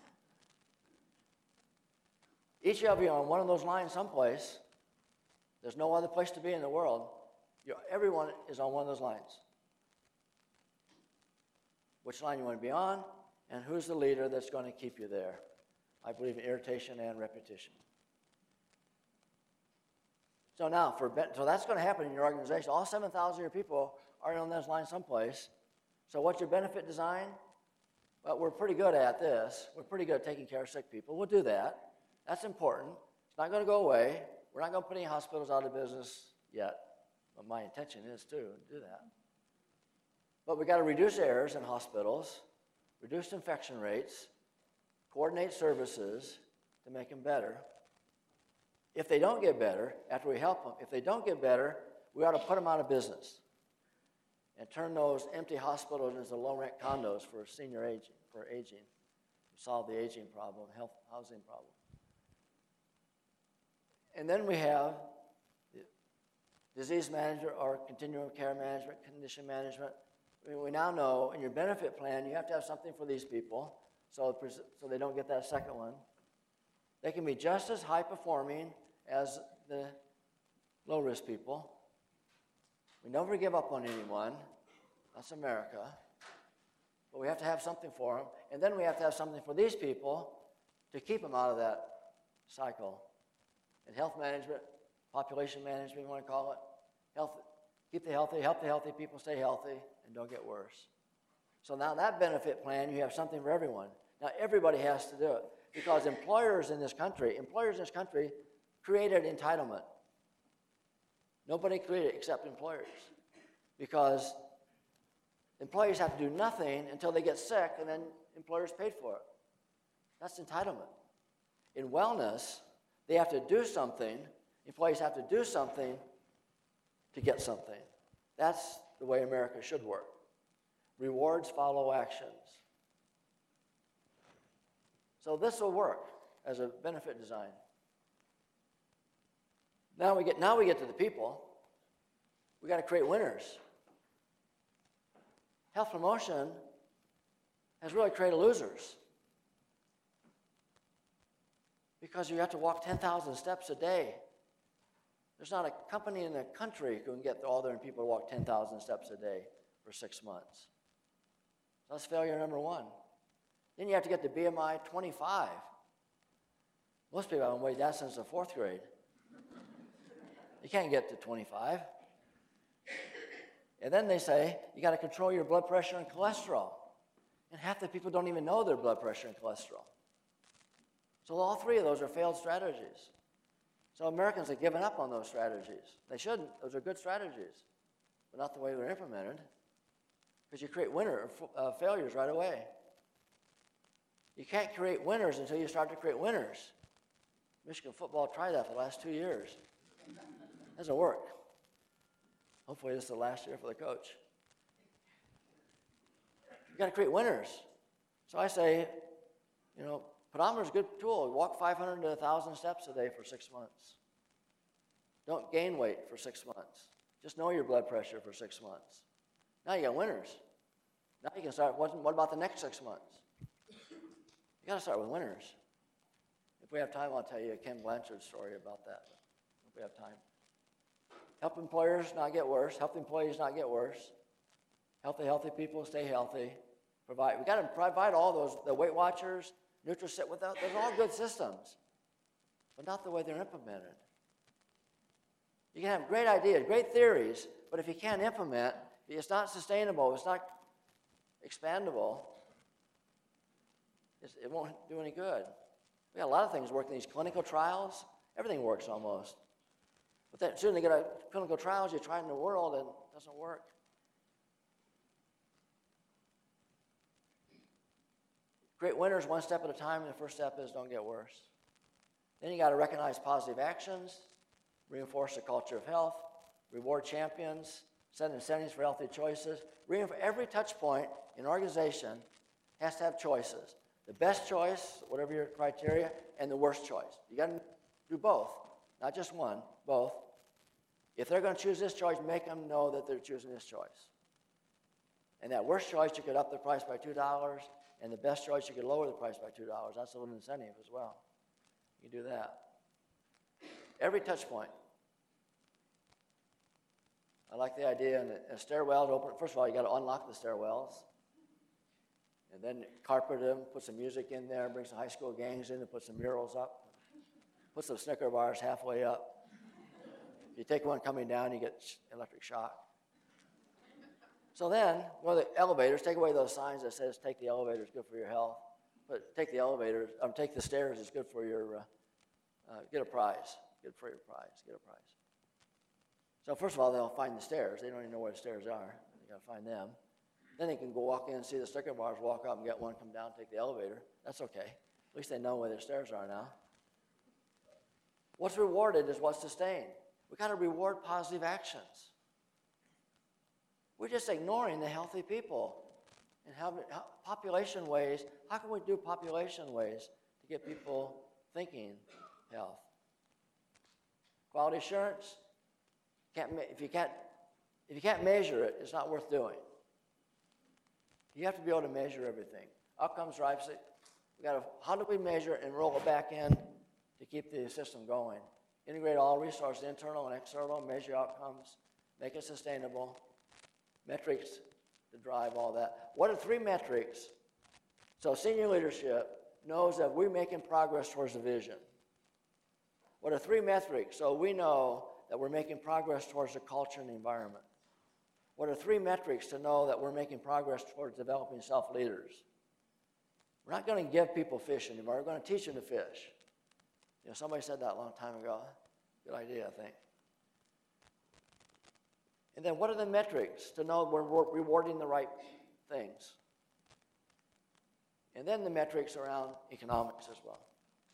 Each of you on one of those lines someplace. There's no other place to be in the world. You're, everyone is on one of those lines. Which line you want to be on, and who's the leader that's going to keep you there. I believe in irritation and repetition. So now, for so that's going to happen in your organization. All seven thousand of your people are on those lines someplace. So what's your benefit design? Well, we're pretty good at this. We're pretty good at taking care of sick people. We'll do that. That's important. It's not going to go away. We're not going to put any hospitals out of business yet. But my intention is to do that. But we've got to reduce errors in hospitals, reduce infection rates, coordinate services to make them better. If they don't get better, after we help them, if they don't get better, we ought to put them out of business and turn those empty hospitals into low-rent condos for senior aging, for aging, to solve the aging problem, health, housing problem. And then we have disease management or continuum of care management, condition management. I mean, we now know in your benefit plan, you have to have something for these people so, so they don't get that second one. They can be just as high-performing as the low-risk people. We never give up on anyone. That's America. But we have to have something for them. And then we have to have something for these people to keep them out of that cycle. And health management, population management, you want to call it. Health, keep the healthy, help the healthy people stay healthy and don't get worse. So now that benefit plan, you have something for everyone. Now everybody has to do it because employers in this country, employers in this country created entitlement. Nobody created it except employers because employees have to do nothing until they get sick and then employers paid for it. That's entitlement. In wellness, they have to do something, employees have to do something to get something. That's the way America should work. Rewards follow actions. So this will work as a benefit design. Now we get, now we get to the people. We got to create winners. Health promotion has really created losers because you have to walk ten thousand steps a day. There's not a company in the country who can get all their people to walk ten thousand steps a day for six months. So that's failure number one. Then you have to get to B M I twenty-five. Most people haven't weighed that since the fourth grade. You can't get to twenty-five. And then they say, you got to control your blood pressure and cholesterol. And half the people don't even know their blood pressure and cholesterol. So all three of those are failed strategies. So Americans have given up on those strategies. They shouldn't. Those are good strategies, but not the way they're implemented. Because you create winner uh, failures right away. You can't create winners until you start to create winners. Michigan football tried that for the last two years. Doesn't work. Hopefully this is the last year for the coach. You got to create winners. So I say, you know, pedometer is a good tool. Walk five hundred to one thousand steps a day for six months. Don't gain weight for six months. Just know your blood pressure for six months. Now you got winners. Now you can start, what, what about the next six months? You got to start with winners. If we have time, I'll tell you a Ken Blanchard story about that, if we have time. Help employers not get worse. Help employees not get worse. Help the healthy people stay healthy. Provide. We got to provide all those. The Weight Watchers, NutriSit. Without, those are all good systems, but not the way they're implemented. You can have great ideas, great theories, but if you can't implement, it's not sustainable. It's not expandable. It's, it won't do any good. We got a lot of things working. These clinical trials, everything works almost. But then as soon as they get a clinical trials, you try it in the world and it doesn't work. Create winners one step at a time, and the first step is don't get worse. Then you got to recognize positive actions, reinforce the culture of health, reward champions, set incentives for healthy choices. Reinforce every touch point in an organization has to have choices. The best choice, whatever your criteria, and the worst choice. You got to do both, not just one, both. If they're going to choose this choice, make them know that they're choosing this choice. And that worst choice, you could up the price by two dollars, and the best choice, you could lower the price by two dollars. That's a little incentive as well. You do that. Every touch point. I like the idea, and the stairwells open. First of all, you got to unlock the stairwells. And then carpet them, put some music in there, bring some high school gangs in and put some murals up. Put some Snicker bars halfway up. If you take one coming down, you get electric shock. So then, well, the elevators, take away those signs that says take the elevator, it's good for your health. But take the elevator, um, take the stairs, it's good for your, uh, uh, get a prize. Get for your prize, get a prize. So first of all, they'll find the stairs. They don't even know where the stairs are. You got to find them. Then they can go walk in and see the Snicker bars, walk up and get one, come down, take the elevator. That's okay. At least they know where their stairs are now. What's rewarded is what's sustained. We've got to reward positive actions. We're just ignoring the healthy people and how, how population ways. How can we do population ways to get people thinking health? Quality assurance. Can't, if you can't, if you can't measure it, it's not worth doing. You have to be able to measure everything. Outcomes drive. We got to. How do we measure and roll it back in to keep the system going? Integrate all resources, internal and external. Measure outcomes. make it sustainable, metrics to drive all that. What are three metrics? So senior leadership knows that we're making progress towards the vision. What are three metrics? So we know that we're making progress towards the culture and the environment. What are three metrics to know that we're making progress towards developing self-leaders? We're not going to give people fish anymore. We're going to teach them to fish. You know, somebody said that a long time ago. Good idea, I think. And then what are the metrics to know we're rewarding the right things? And then the metrics around economics as well.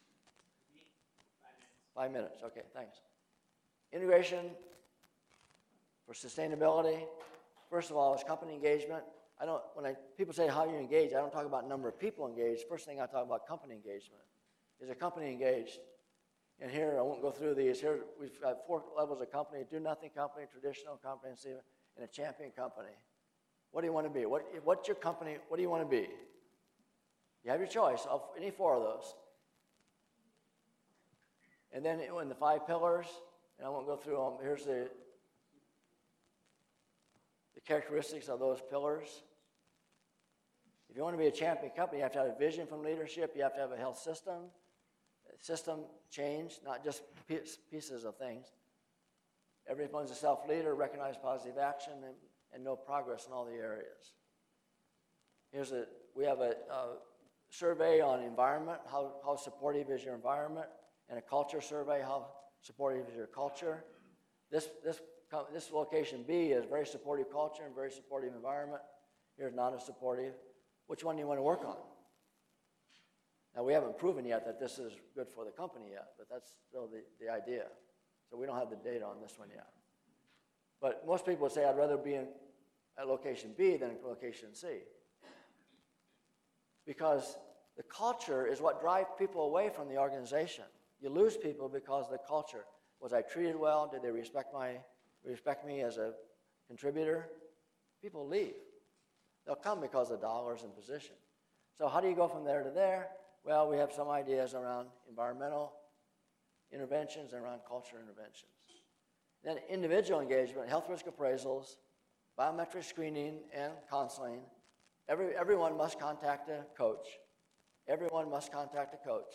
Five minutes, okay, thanks. Integration for sustainability. First of all, is company engagement. I don't, when I, people say how you engage, I don't talk about number of people engaged. First thing I talk about company engagement. Is a company engaged? And here, I won't go through these. Here, we've got four levels of company: do-nothing company, traditional, comprehensive, and a champion company. What do you want to be? What, what's your company, what do you want to be? You have your choice of any four of those. And then in the five pillars, and I won't go through them, here's the, the characteristics of those pillars. If you want to be a champion company, you have to have a vision from leadership, you have to have a health system, system change, not just pieces of things. Everyone's a self-leader, recognize positive action, and, and know progress in all the areas. Here's a, we have a, a survey on environment, how, how supportive is your environment, and a culture survey, how supportive is your culture. This, this, this location B is very supportive culture and very supportive environment. Here's not as supportive. Which one do you want to work on? Now, we haven't proven yet that this is good for the company yet, but that's still the, the idea. So we don't have the data on this one yet. But most people would say, I'd rather be in at location B than at location C. Because the culture is what drives people away from the organization. You lose people because of the culture. Was I treated well? Did they respect my respect me as a contributor? People leave. They'll come because of dollars and position. So how do you go from there to there? Well, we have some ideas around environmental interventions and around culture interventions. Then individual engagement, health risk appraisals, biometric screening, and counseling. Every, everyone must contact a coach. Everyone must contact a coach.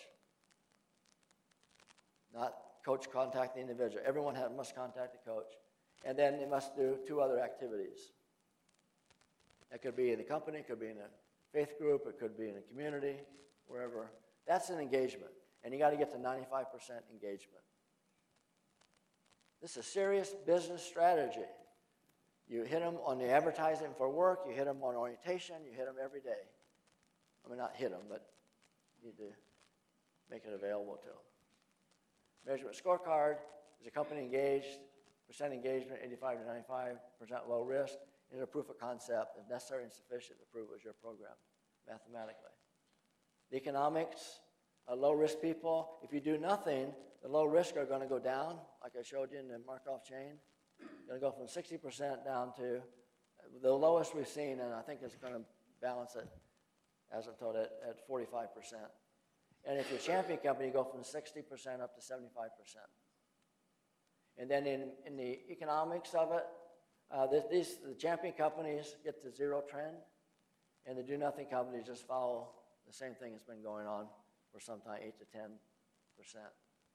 Not coach contact the individual. Everyone have, must contact a coach. And then they must do two other activities. It could be in the company, it could be in a faith group, it could be in a community, wherever. That's an engagement. And you got to get to ninety-five percent engagement. This is a serious business strategy. You hit them on the advertising for work, you hit them on orientation, you hit them every day. I mean, not hit them, but you need to make it available to them. Measurement scorecard is a company engaged, percent engagement, eighty-five to ninety-five percent low risk. Is a proof of concept, if necessary and sufficient to prove it was your program, mathematically. The economics, uh, low risk people, if you do nothing, the low risk are going to go down, like I showed you in the Markov chain. Going to go from sixty percent down to the lowest we've seen, and I think it's going to balance it, as I'm told, at, at forty-five percent. And if you're a champion company, you go from sixty percent up to seventy-five percent. And then in, in the economics of it, uh, this, these, the champion companies get to zero trend, and the do-nothing companies just follow the same thing that's been going on for some time, eight to ten percent.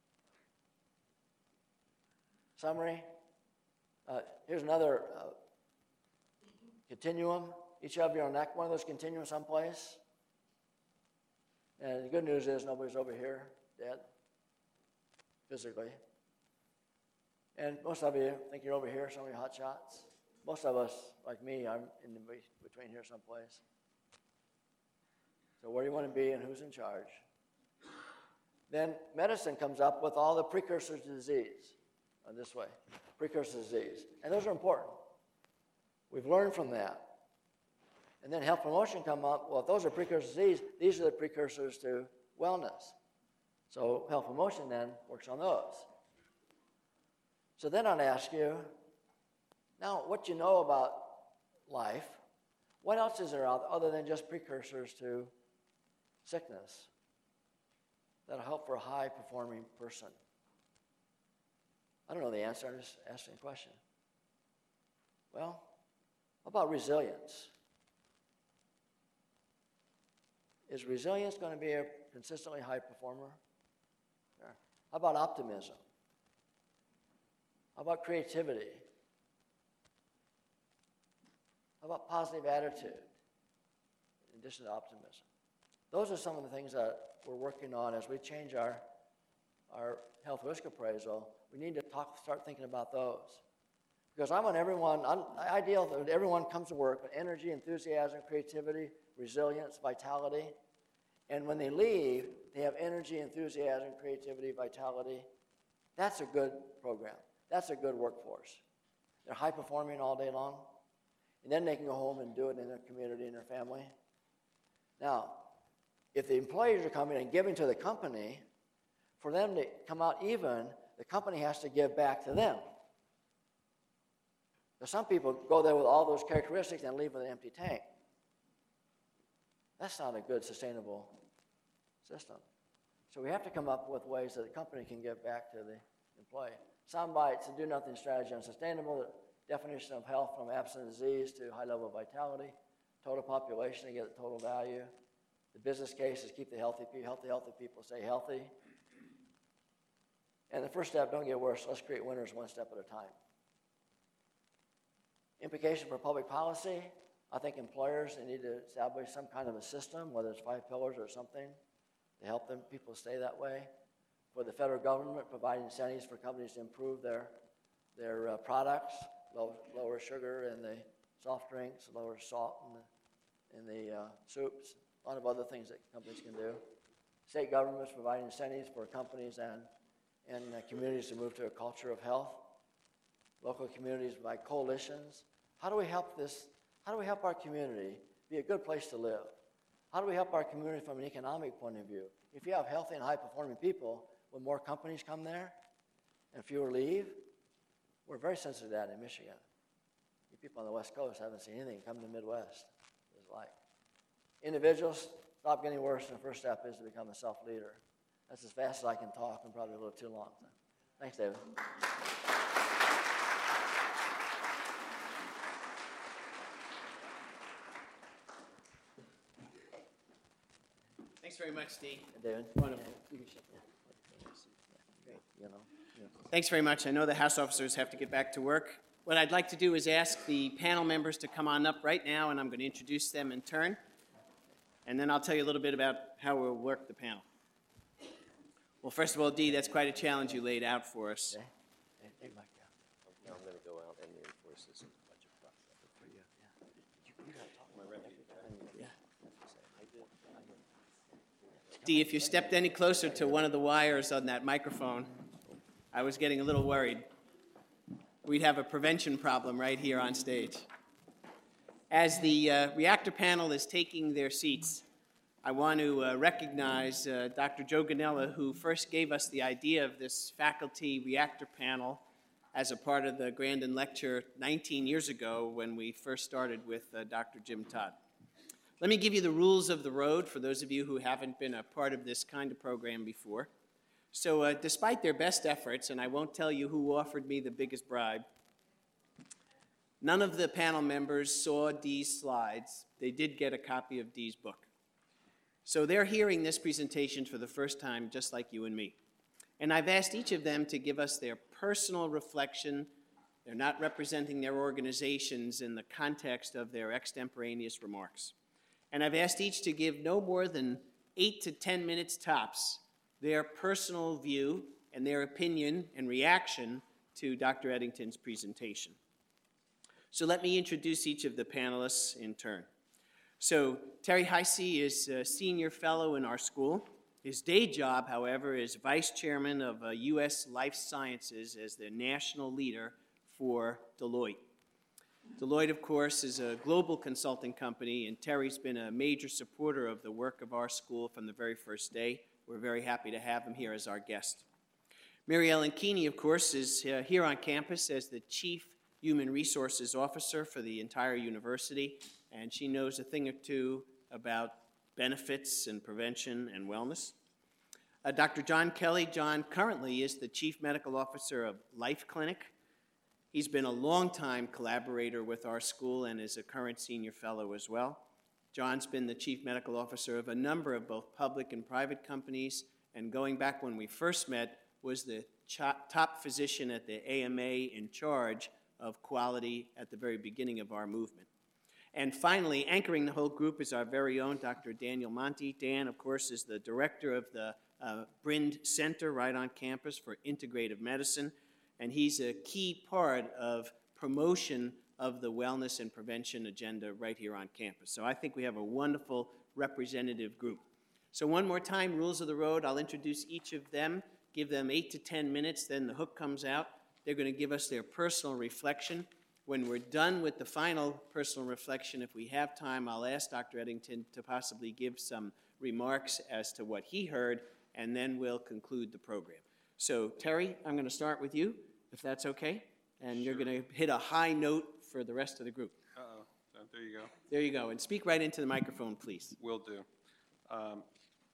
Summary. Uh, here's another uh, continuum. Each of you are on that one of those continuums someplace. And the good news is nobody's over here dead, physically. And most of you think you're over here, some of you hot shots. Most of us, like me, I'm in the between here someplace. So where do you want to be and who's in charge? Then medicine comes up with all the precursors to disease, uh, this way, precursor disease. And those are important. We've learned from that. And then health promotion come up, well, if those are precursors to disease, these are the precursors to wellness. So health promotion then works on those. So then I'd ask you, now what you know about life, what else is there out other than just precursors to sickness that'll help for a high-performing person? I don't know the answer, I'm just asking a question. Well, how about resilience? Is resilience going to be a consistently high performer? Sure. How about optimism? How about creativity? How about positive attitude, in addition to optimism? Those are some of the things that we're working on as we change our, our health risk appraisal. We need to talk, start thinking about those. Because I want everyone, I'm, ideal that everyone comes to work with energy, enthusiasm, creativity, resilience, vitality. And when they leave, they have energy, enthusiasm, creativity, vitality. That's a good program. That's a good workforce. They're high performing all day long. And then they can go home and do it in their community and their family. Now, if the employees are coming and giving to the company, for them to come out even, the company has to give back to them. Now, some people go there with all those characteristics and leave with an empty tank. That's not a good, sustainable system. So we have to come up with ways that the company can give back to the employee. Sound bites, the do-nothing strategy on sustainable, definition of health from absent disease to high level of vitality, total population to get the total value. The business case is keep the healthy people, healthy, healthy people stay healthy. And the first step, don't get worse, let's create winners one step at a time. Implication for public policy, I think employers, they need to establish some kind of a system, whether it's five pillars or something, to help them, people stay that way. For the federal government, provide incentives for companies to improve their, their uh, products, low, lower sugar in the soft drinks, lower salt in the, in the uh, soups, a lot of other things that companies can do. State governments provide incentives for companies and, and uh, communities to move to a culture of health. Local communities provide coalitions. How do we help this? How do we help our community be a good place to live? How do we help our community from an economic point of view? If you have healthy and high-performing people, will more companies come there and fewer leave? We're very sensitive to that in Michigan. You people on the West Coast haven't seen anything come to the Midwest. It's like individuals, stop getting worse, and the first step is to become a self-leader. That's as fast as I can talk and probably a little too long. So, thanks, David. Thanks very much, Steve. David. Wonderful. Yeah. You know, yeah. Thanks very much. I know the House officers have to get back to work. What I'd like to do is ask the panel members to come on up right now, and I'm going to introduce them in turn. And then I'll tell you a little bit about how we'll work the panel. Well, first of all, Dee, that's quite a challenge you laid out for us. Okay. Hey, take my cap. Now I'm going to go out and reinforce this budget process for you. You, you gotta talk My revenue. Yeah. Dee, if you stepped any closer to one of the wires on that microphone, I was getting a little worried. We'd have a prevention problem right here on stage. As the uh, reactor panel is taking their seats, I want to uh, recognize uh, Doctor Joe Ganella, who first gave us the idea of this faculty reactor panel as a part of the Grandin Lecture nineteen years ago when we first started with uh, Doctor Jim Todd. Let me give you the rules of the road for those of you who haven't been a part of this kind of program before. So uh, despite their best efforts, and I won't tell you who offered me the biggest bribe, none of the panel members saw Dee's slides. They did get a copy of Dee's book. So they're hearing this presentation for the first time, just like you and me. And I've asked each of them to give us their personal reflection. They're not representing their organizations in the context of their extemporaneous remarks. And I've asked each to give no more than eight to ten minutes tops their personal view and their opinion and reaction to Doctor Eddington's presentation. So let me introduce each of the panelists in turn. So Terry Heise is a senior fellow in our school. His day job, however, is vice chairman of uh, U S Life Sciences as the national leader for Deloitte. Deloitte, of course, is a global consulting company, and Terry's been a major supporter of the work of our school from the very first day. We're very happy to have him here as our guest. Mary Ellen Keeney, of course, is uh, here on campus as the Chief Human Resources Officer for the entire university, and she knows a thing or two about benefits and prevention and wellness. Uh, Doctor John Kelly. John currently is the Chief Medical Officer of Life Clinic, He's been a longtime collaborator with our school and is a current senior fellow as well. John's been the chief medical officer of a number of both public and private companies, and going back when we first met, was the top physician at the A M A in charge of quality at the very beginning of our movement. And finally, anchoring the whole group is our very own Doctor Daniel Monti. Dan, of course, is the director of the uh, Brind Center right on campus for integrative medicine, and he's a key part of promotion of the wellness and prevention agenda right here on campus. So I think we have a wonderful representative group. So one more time, rules of the road. I'll introduce each of them, give them eight to ten minutes, then the hook comes out. They're going to give us their personal reflection. When we're done with the final personal reflection, if we have time, I'll ask Doctor Eddington to possibly give some remarks as to what he heard, and then we'll conclude the program. So Terry, I'm going to start with you, if that's okay, and sure. You're going to hit a high note for the rest of the group. Uh-oh, there you go. There you go, and speak right into the microphone, please. Will do. Um,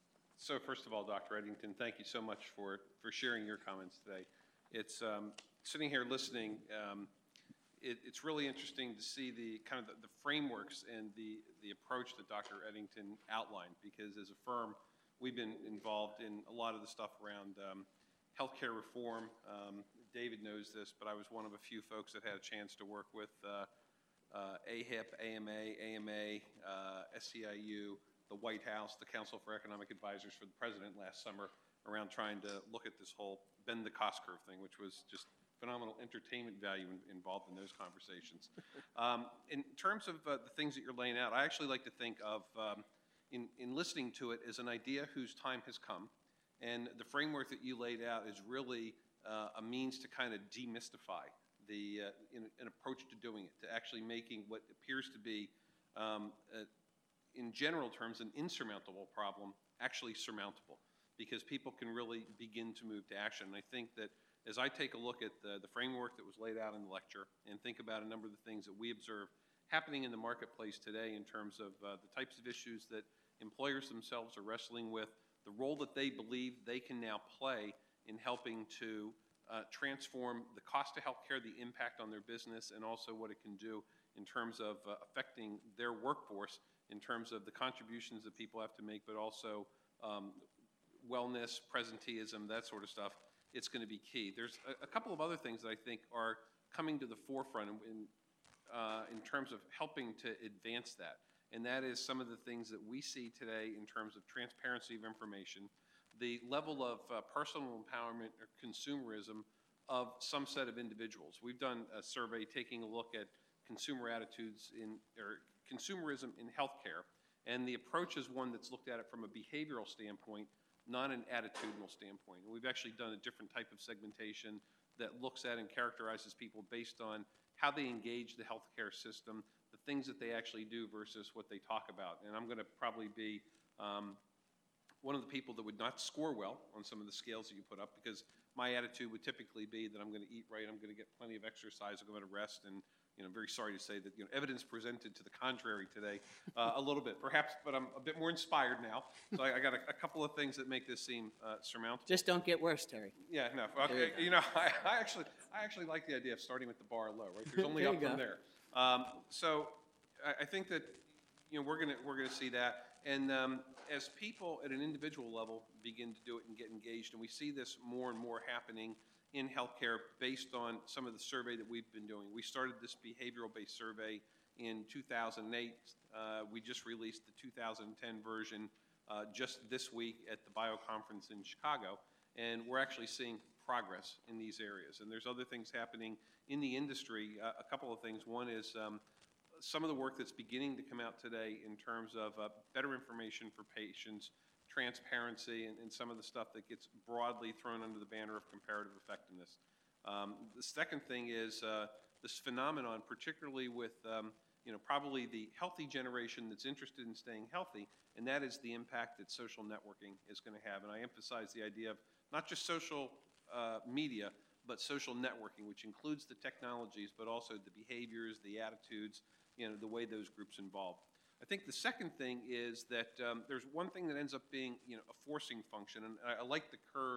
so first of all, Doctor Eddington, thank you so much for, for sharing your comments today. It's um, sitting here listening, um, it, it's really interesting to see the kind of the, the frameworks and the, the approach that Doctor Eddington outlined, because as a firm, we've been involved in a lot of the stuff around um, healthcare reform. Um, David knows this, but I was one of a few folks that had a chance to work with uh, uh, A H I P, A M A, A M A, uh, S C I U, the White House, the Council for Economic Advisors for the President last summer around trying to look at this whole bend the cost curve thing, which was just phenomenal entertainment value in, involved in those conversations. um, in terms of uh, the things that you're laying out, I actually like to think of, um, in, in listening to it, as an idea whose time has come. And the framework that you laid out is really uh, a means to kind of demystify the, uh, in, an approach to doing it, to actually making what appears to be, um, uh, in general terms, an insurmountable problem actually surmountable, because people can really begin to move to action. And I think that as I take a look at the, the framework that was laid out in the lecture and think about a number of the things that we observe happening in the marketplace today in terms of uh, the types of issues that employers themselves are wrestling with, the role that they believe they can now play in helping to uh, transform the cost of healthcare, the impact on their business, and also what it can do in terms of uh, affecting their workforce, in terms of the contributions that people have to make, but also um, wellness, presenteeism, that sort of stuff. It's going to be key. There's a, a couple of other things that I think are coming to the forefront in, uh, in terms of helping to advance that. And that is some of the things that we see today in terms of transparency of information, the level of uh, personal empowerment or consumerism of some set of individuals. We've done a survey taking a look at consumer attitudes in, or consumerism in healthcare, and the approach is one that's looked at it from a behavioral standpoint, not an attitudinal standpoint. And we've actually done a different type of segmentation that looks at and characterizes people based on how they engage the healthcare system, the things that they actually do versus what they talk about. And I'm going to probably be um, one of the people that would not score well on some of the scales that you put up, because my attitude would typically be that I'm going to eat right, I'm going to get plenty of exercise, I'm going to rest, and you know, very sorry to say that you know, evidence presented to the contrary today uh, a little bit, perhaps, but I'm a bit more inspired now. So I, I got a, a couple of things that make this seem uh, surmountable. Just don't get worse, Terry. Yeah, no. Okay, you, you know, I, I actually, I actually like the idea of starting with the bar low. Right, there's only there up go. from there. Um, so I, I think that you know we're gonna we're gonna see that, and um, as people at an individual level begin to do it and get engaged, and we see this more and more happening in healthcare based on some of the survey that we've been doing. We started this behavioral-based survey in two thousand eight. Uh, we just released the two thousand ten version uh, just this week at the Bio Conference in Chicago, and we're actually seeing progress in these areas. And there's other things happening in the industry. Uh, a couple of things. One is um, some of the work that's beginning to come out today in terms of uh, better information for patients, transparency, and, and some of the stuff that gets broadly thrown under the banner of comparative effectiveness. Um, the second thing is uh, this phenomenon, particularly with um, you know, probably the healthy generation that's interested in staying healthy, and that is the impact that social networking is going to have. And I emphasize the idea of not just social uh, media, but social networking, which includes the technologies, but also the behaviors, the attitudes, you know, the way those groups involve. I think the second thing is that um, there's one thing that ends up being, you know, a forcing function, and I, I like the curve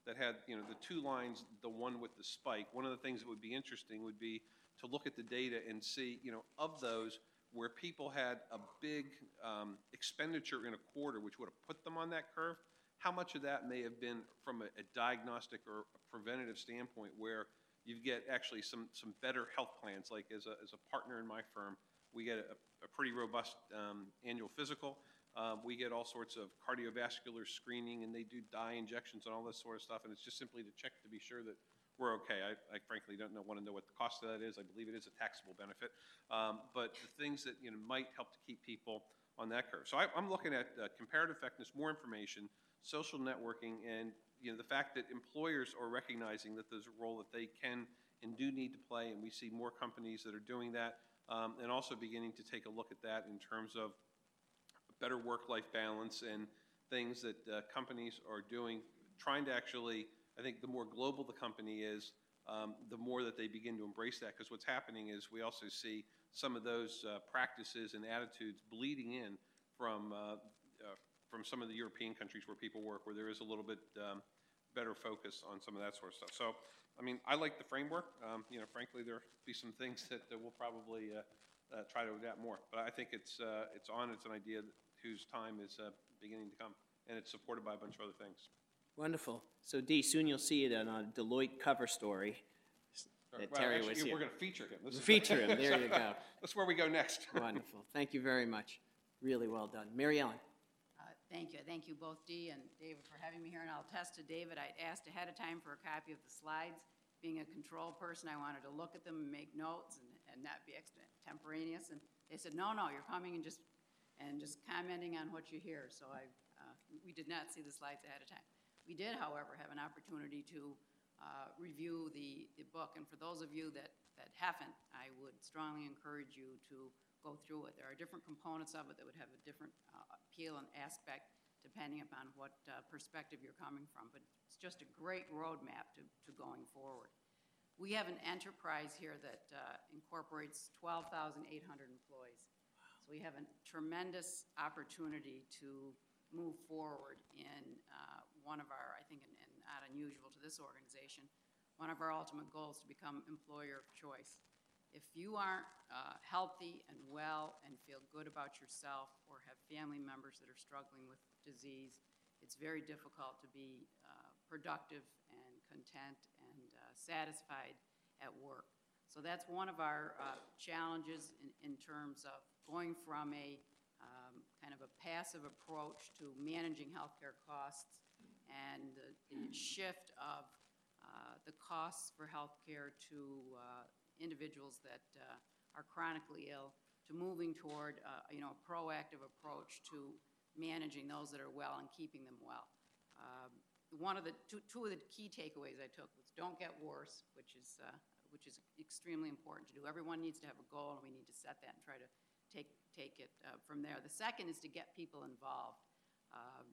that had, you know, the two lines, the one with the spike. One of the things that would be interesting would be to look at the data and see, you know, of those where people had a big um, expenditure in a quarter, which would have put them on that curve, how much of that may have been from a, a diagnostic or a preventative standpoint where you get actually some, some better health plans. Like as a, as a partner in my firm, we get a, a pretty robust um, annual physical. Um, we get all sorts of cardiovascular screening, and they do dye injections and all this sort of stuff, and it's just simply to check to be sure that we're okay. I, I frankly don't know, want to know what the cost of that is. I believe it is a taxable benefit. Um, but the things that, you know, might help to keep people on that curve. So I, I'm looking at uh, comparative effectiveness, more information, social networking, and, you know, the fact that employers are recognizing that there's a role that they can and do need to play, and we see more companies that are doing that, um, and also beginning to take a look at that in terms of better work-life balance and things that uh, companies are doing, trying to actually, I think the more global the company is, um, the more that they begin to embrace that, because what's happening is we also see some of those uh, practices and attitudes bleeding in from uh, uh, from some of the European countries where people work, where there is a little bit um, better focus on some of that sort of stuff. So, I mean, I like the framework. Um, you know, frankly, there'll be some things that, that we'll probably uh, uh, try to adapt more. But I think it's uh, it's on. It's an idea that, whose time is uh, beginning to come, and it's supported by a bunch of other things. Wonderful. So Dee, soon you'll see it on a Deloitte cover story that Well, Terry actually, was here. we're going to feature him. This is- Feature him, there you go. That's where we go next. Wonderful. Thank you very much. Really well done. Mary Ellen. Uh, Thank you. Thank you both, Dee and David, for having me here. And I'll attest to David, I asked ahead of time for a copy of the slides. Being a control person, I wanted to look at them and make notes and, and not be extemporaneous. And they said, no, no, you're coming and just, and just commenting on what you hear. So I, uh, we did not see the slides ahead of time. We did, however, have an opportunity to uh, review the, the book. And for those of you that, that haven't, I would strongly encourage you to go through it. There are different components of it that would have a different uh, appeal and aspect depending upon what uh, perspective you're coming from. But it's just a great roadmap to, to going forward. We have an enterprise here that uh, incorporates twelve thousand eight hundred employees. So we have a tremendous opportunity to move forward in uh, one of our, I think, and not unusual to this organization, one of our ultimate goals to become employer of choice. If you aren't uh, healthy and well and feel good about yourself or have family members that are struggling with disease, it's very difficult to be uh, productive and content and uh, satisfied at work. So that's one of our uh, challenges in, in terms of going from a um, kind of a passive approach to managing healthcare costs and the, the shift of uh, the costs for healthcare to uh, individuals that uh, are chronically ill, to moving toward uh, you know, a proactive approach to managing those that are well and keeping them well. Um, one of the two, two of the key takeaways I took was don't get worse, which is uh, which is extremely important to do. Everyone needs to have a goal, and we need to set that and try to take take it uh, from there. The second is to get people involved. Um,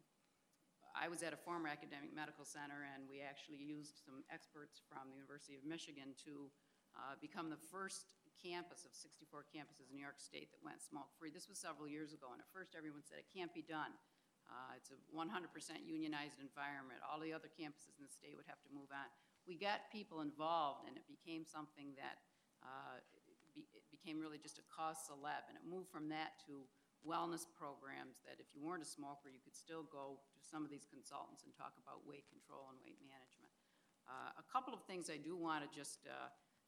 I was at a former academic medical center, and we actually used some experts from the University of Michigan to uh, become the first campus of sixty-four campuses in New York State that went smoke-free. This was several years ago, and at first everyone said it can't be done. Uh, it's a one hundred percent unionized environment. All the other campuses in the state would have to move on. We got people involved, and it became something that uh, be, it became really just a cause célèbre, and it moved from that to wellness programs that if you weren't a smoker, you could still go to some of these consultants and talk about weight control and weight management. Uh, a couple of things I do want to just uh,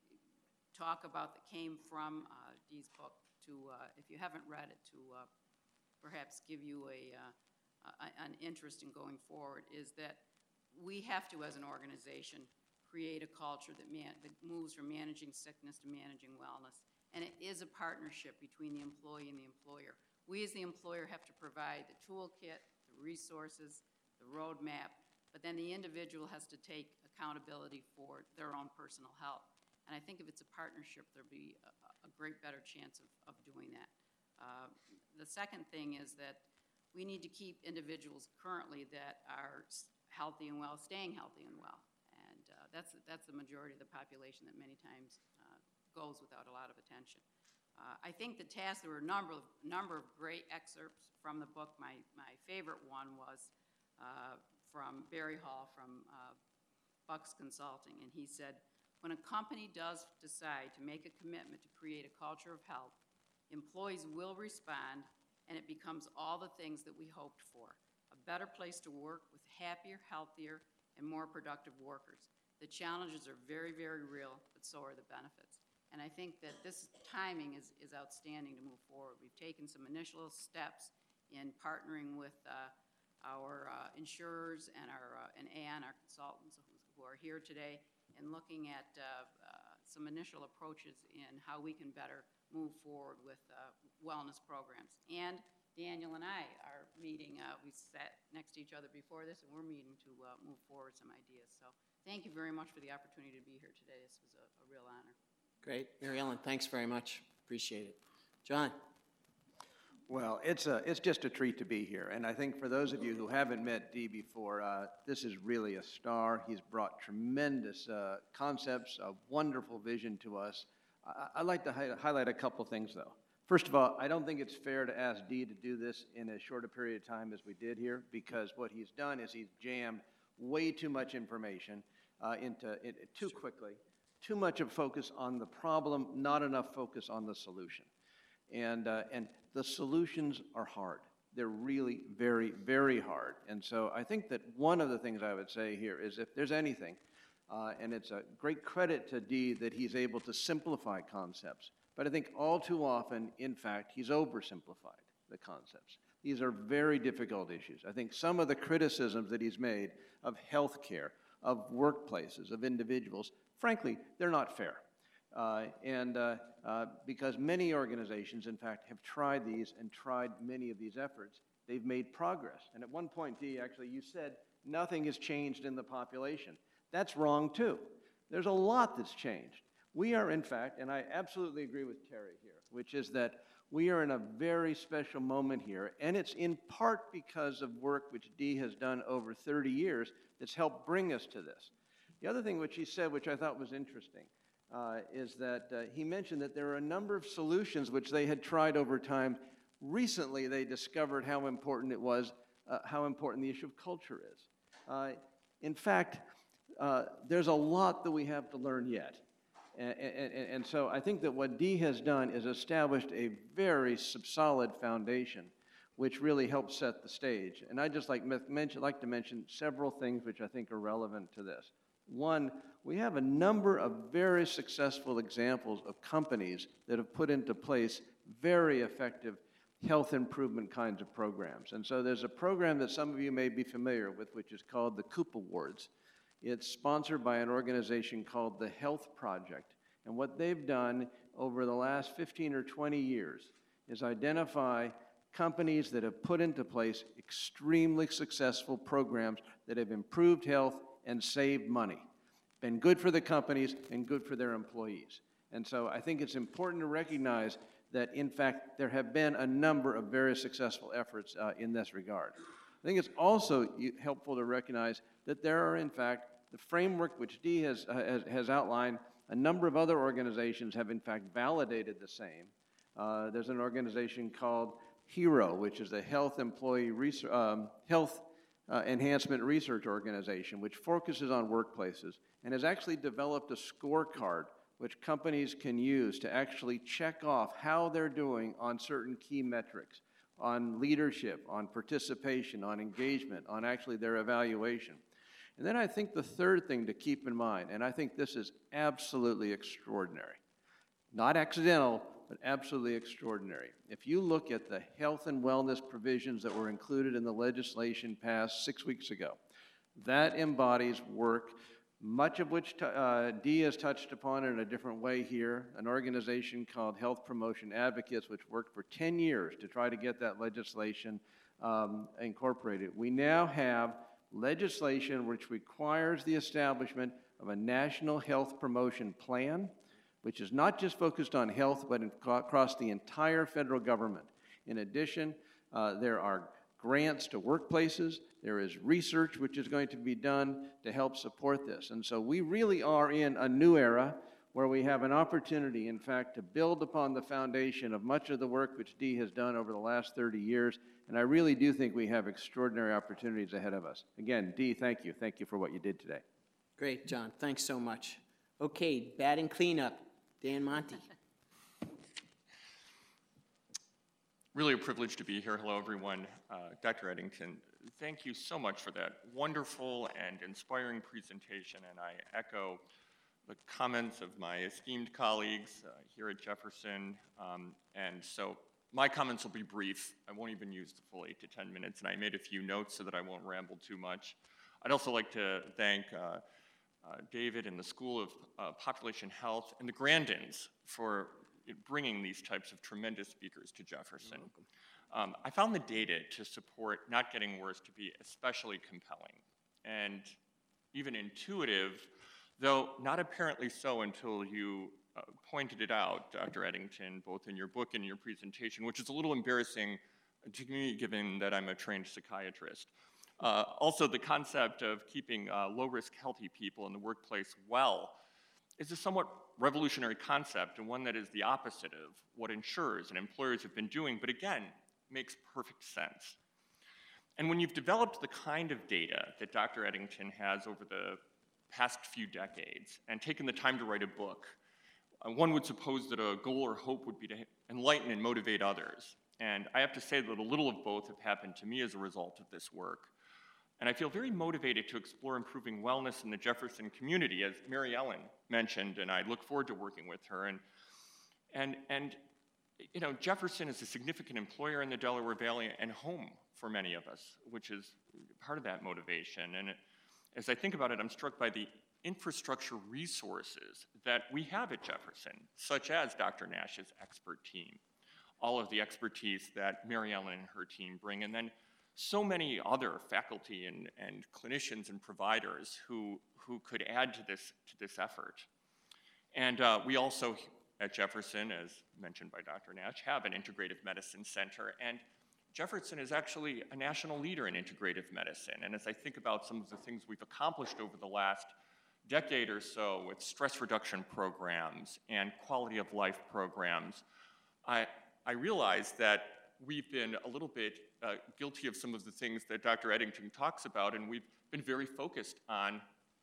talk about that came from uh, Dee's book to, uh, if you haven't read it, to uh, perhaps give you a, uh, a, an interest in going forward, is that we have to, as an organization, create a culture that, man, that moves from managing sickness to managing wellness. And it is a partnership between the employee and the employer. We as the employer have to provide the toolkit, the resources, the roadmap, but then the individual has to take accountability for their own personal health. And I think if it's a partnership, there'll be a, a great better chance of, of doing that. Uh, the second thing is that we need to keep individuals currently that are healthy and well, staying healthy and well. And uh, that's, that's the majority of the population that many times uh, goes without a lot of attention. Uh, I think the task, there were a number of, number of great excerpts from the book. My, my favorite one was uh, from Barry Hall from uh, Bucks Consulting, and he said, when a company does decide to make a commitment to create a culture of health, employees will respond, and it becomes all the things that we hoped for. A better place to work with happier, healthier, and more productive workers. The challenges are very, very real, but so are the benefits. And I think that this timing is, is outstanding to move forward. We've taken some initial steps in partnering with uh, our uh, insurers and our uh, and Aon, our consultants who, who are here today, and looking at uh, uh, some initial approaches in how we can better move forward with uh, wellness programs. And Daniel and I are meeting, uh, we sat next to each other before this, and we're meeting to uh, move forward some ideas. So thank you very much for the opportunity to be here today. This was a, a real honor. Great. Mary Ellen, thanks very much. Appreciate it. John? Well, it's, a, it's just a treat to be here. And I think for those of you who haven't met Dee before, uh, this is really a star. He's brought tremendous uh, concepts, a wonderful vision to us. I, I'd like to hi highlight a couple things, though. First of all, I don't think it's fair to ask Dee to do this in as short a period of time as we did here, because what he's done is he's jammed way too much information uh, into it too quickly, too much of focus on the problem, not enough focus on the solution. And, uh, and the solutions are hard. They're really very, very hard. And so I think that one of the things I would say here is if there's anything, uh, and it's a great credit to Dee that he's able to simplify concepts, but I think all too often, in fact, he's oversimplified the concepts. These are very difficult issues. I think some of the criticisms that he's made of healthcare, of workplaces, of individuals, frankly, they're not fair. Uh, and uh, uh, because many organizations, in fact, have tried these and tried many of these efforts, they've made progress. And at one point, Dee, actually, you said nothing has changed in the population. That's wrong, too. There's a lot that's changed. We are, in fact, and I absolutely agree with Terry here, which is that we are in a very special moment here, and it's in part because of work which Dee has done over thirty years that's helped bring us to this. The other thing which he said, which I thought was interesting, uh, is that uh, he mentioned that there are a number of solutions which they had tried over time. Recently, they discovered how important it was, uh, how important the issue of culture is. Uh, in fact, uh, there's a lot that we have to learn yet. And, and, and so I think that what Dee has done is established a very solid foundation which really helps set the stage. And I'd just like, mention, like to mention several things which I think are relevant to this. One, we have a number of very successful examples of companies that have put into place very effective health improvement kinds of programs. And so there's a program that some of you may be familiar with, which is called the Coop Awards. It's sponsored by an organization called the Health Project. And what they've done over the last fifteen or twenty years is identify companies that have put into place extremely successful programs that have improved health and saved money. Been good for the companies and good for their employees. And so I think it's important to recognize that, in fact, there have been a number of very successful efforts uh, in this regard. I think it's also helpful to recognize that there are, in fact, the framework which Dee has, uh, has, has outlined, a number of other organizations have, in fact, validated the same. Uh, there's an organization called HERO, which is the Health Employee Research, um, Health uh, Enhancement Research Organization, which focuses on workplaces and has actually developed a scorecard which companies can use to actually check off how they're doing on certain key metrics, on leadership, on participation, on engagement, on actually their evaluation. And then I think the third thing to keep in mind, and I think this is absolutely extraordinary, not accidental, but absolutely extraordinary. If you look at the health and wellness provisions that were included in the legislation passed six weeks ago, that embodies work, much of which uh, Dee has touched upon in a different way here, an organization called Health Promotion Advocates, which worked for ten years to try to get that legislation um, incorporated. We now have legislation which requires the establishment of a national health promotion plan, which is not just focused on health, but in, across the entire federal government. In addition, uh, there are grants to workplaces. There is research which is going to be done to help support this. And so we really are in a new era where we have an opportunity, in fact, to build upon the foundation of much of the work which Dee has done over the last thirty years. And I really do think we have extraordinary opportunities ahead of us. Again, Dee, thank you. Thank you for what you did today. Great, John. Thanks so much. Okay, batting cleanup, Dan Monty. Really a privilege to be here. Hello, everyone. Uh, Doctor Eddington, thank you so much for that wonderful and inspiring presentation, and I echo the comments of my esteemed colleagues uh, here at Jefferson, um, and so my comments will be brief. I won't even use the full eight to ten minutes, and I made a few notes so that I won't ramble too much. I'd also like to thank uh, uh, David and the School of uh, Population Health and the Grandins for bringing these types of tremendous speakers to Jefferson. Um, I found the data to support not getting worse to be especially compelling and even intuitive, though not apparently so until you uh, pointed it out, Doctor Eddington, both in your book and your presentation, which is a little embarrassing to me given that I'm a trained psychiatrist. Uh, also, the concept of keeping uh, low-risk healthy people in the workplace well is a somewhat revolutionary concept and one that is the opposite of what insurers and employers have been doing, but again, makes perfect sense. And when you've developed the kind of data that Doctor Eddington has over the past few decades and taken the time to write a book, uh, one would suppose that a goal or hope would be to enlighten and motivate others. And I have to say that a little of both have happened to me as a result of this work. And I feel very motivated to explore improving wellness in the Jefferson community, as Mary Ellen mentioned, and I look forward to working with her. And, and, and you know, Jefferson is a significant employer in the Delaware Valley and home for many of us, which is part of that motivation. And it, as I think about it, I'm struck by the infrastructure resources that we have at Jefferson, such as Doctor Nash's expert team, all of the expertise that Mary Ellen and her team bring, and then so many other faculty and, and clinicians and providers who, who could add to this, to this effort. And uh, we also at Jefferson, as mentioned by Doctor Nash, have an integrative medicine center, and Jefferson is actually a national leader in integrative medicine. And as I think about some of the things we've accomplished over the last decade or so with stress reduction programs and quality of life programs, I, I realize that we've been a little bit uh, guilty of some of the things that Doctor Eddington talks about, and we've been very focused on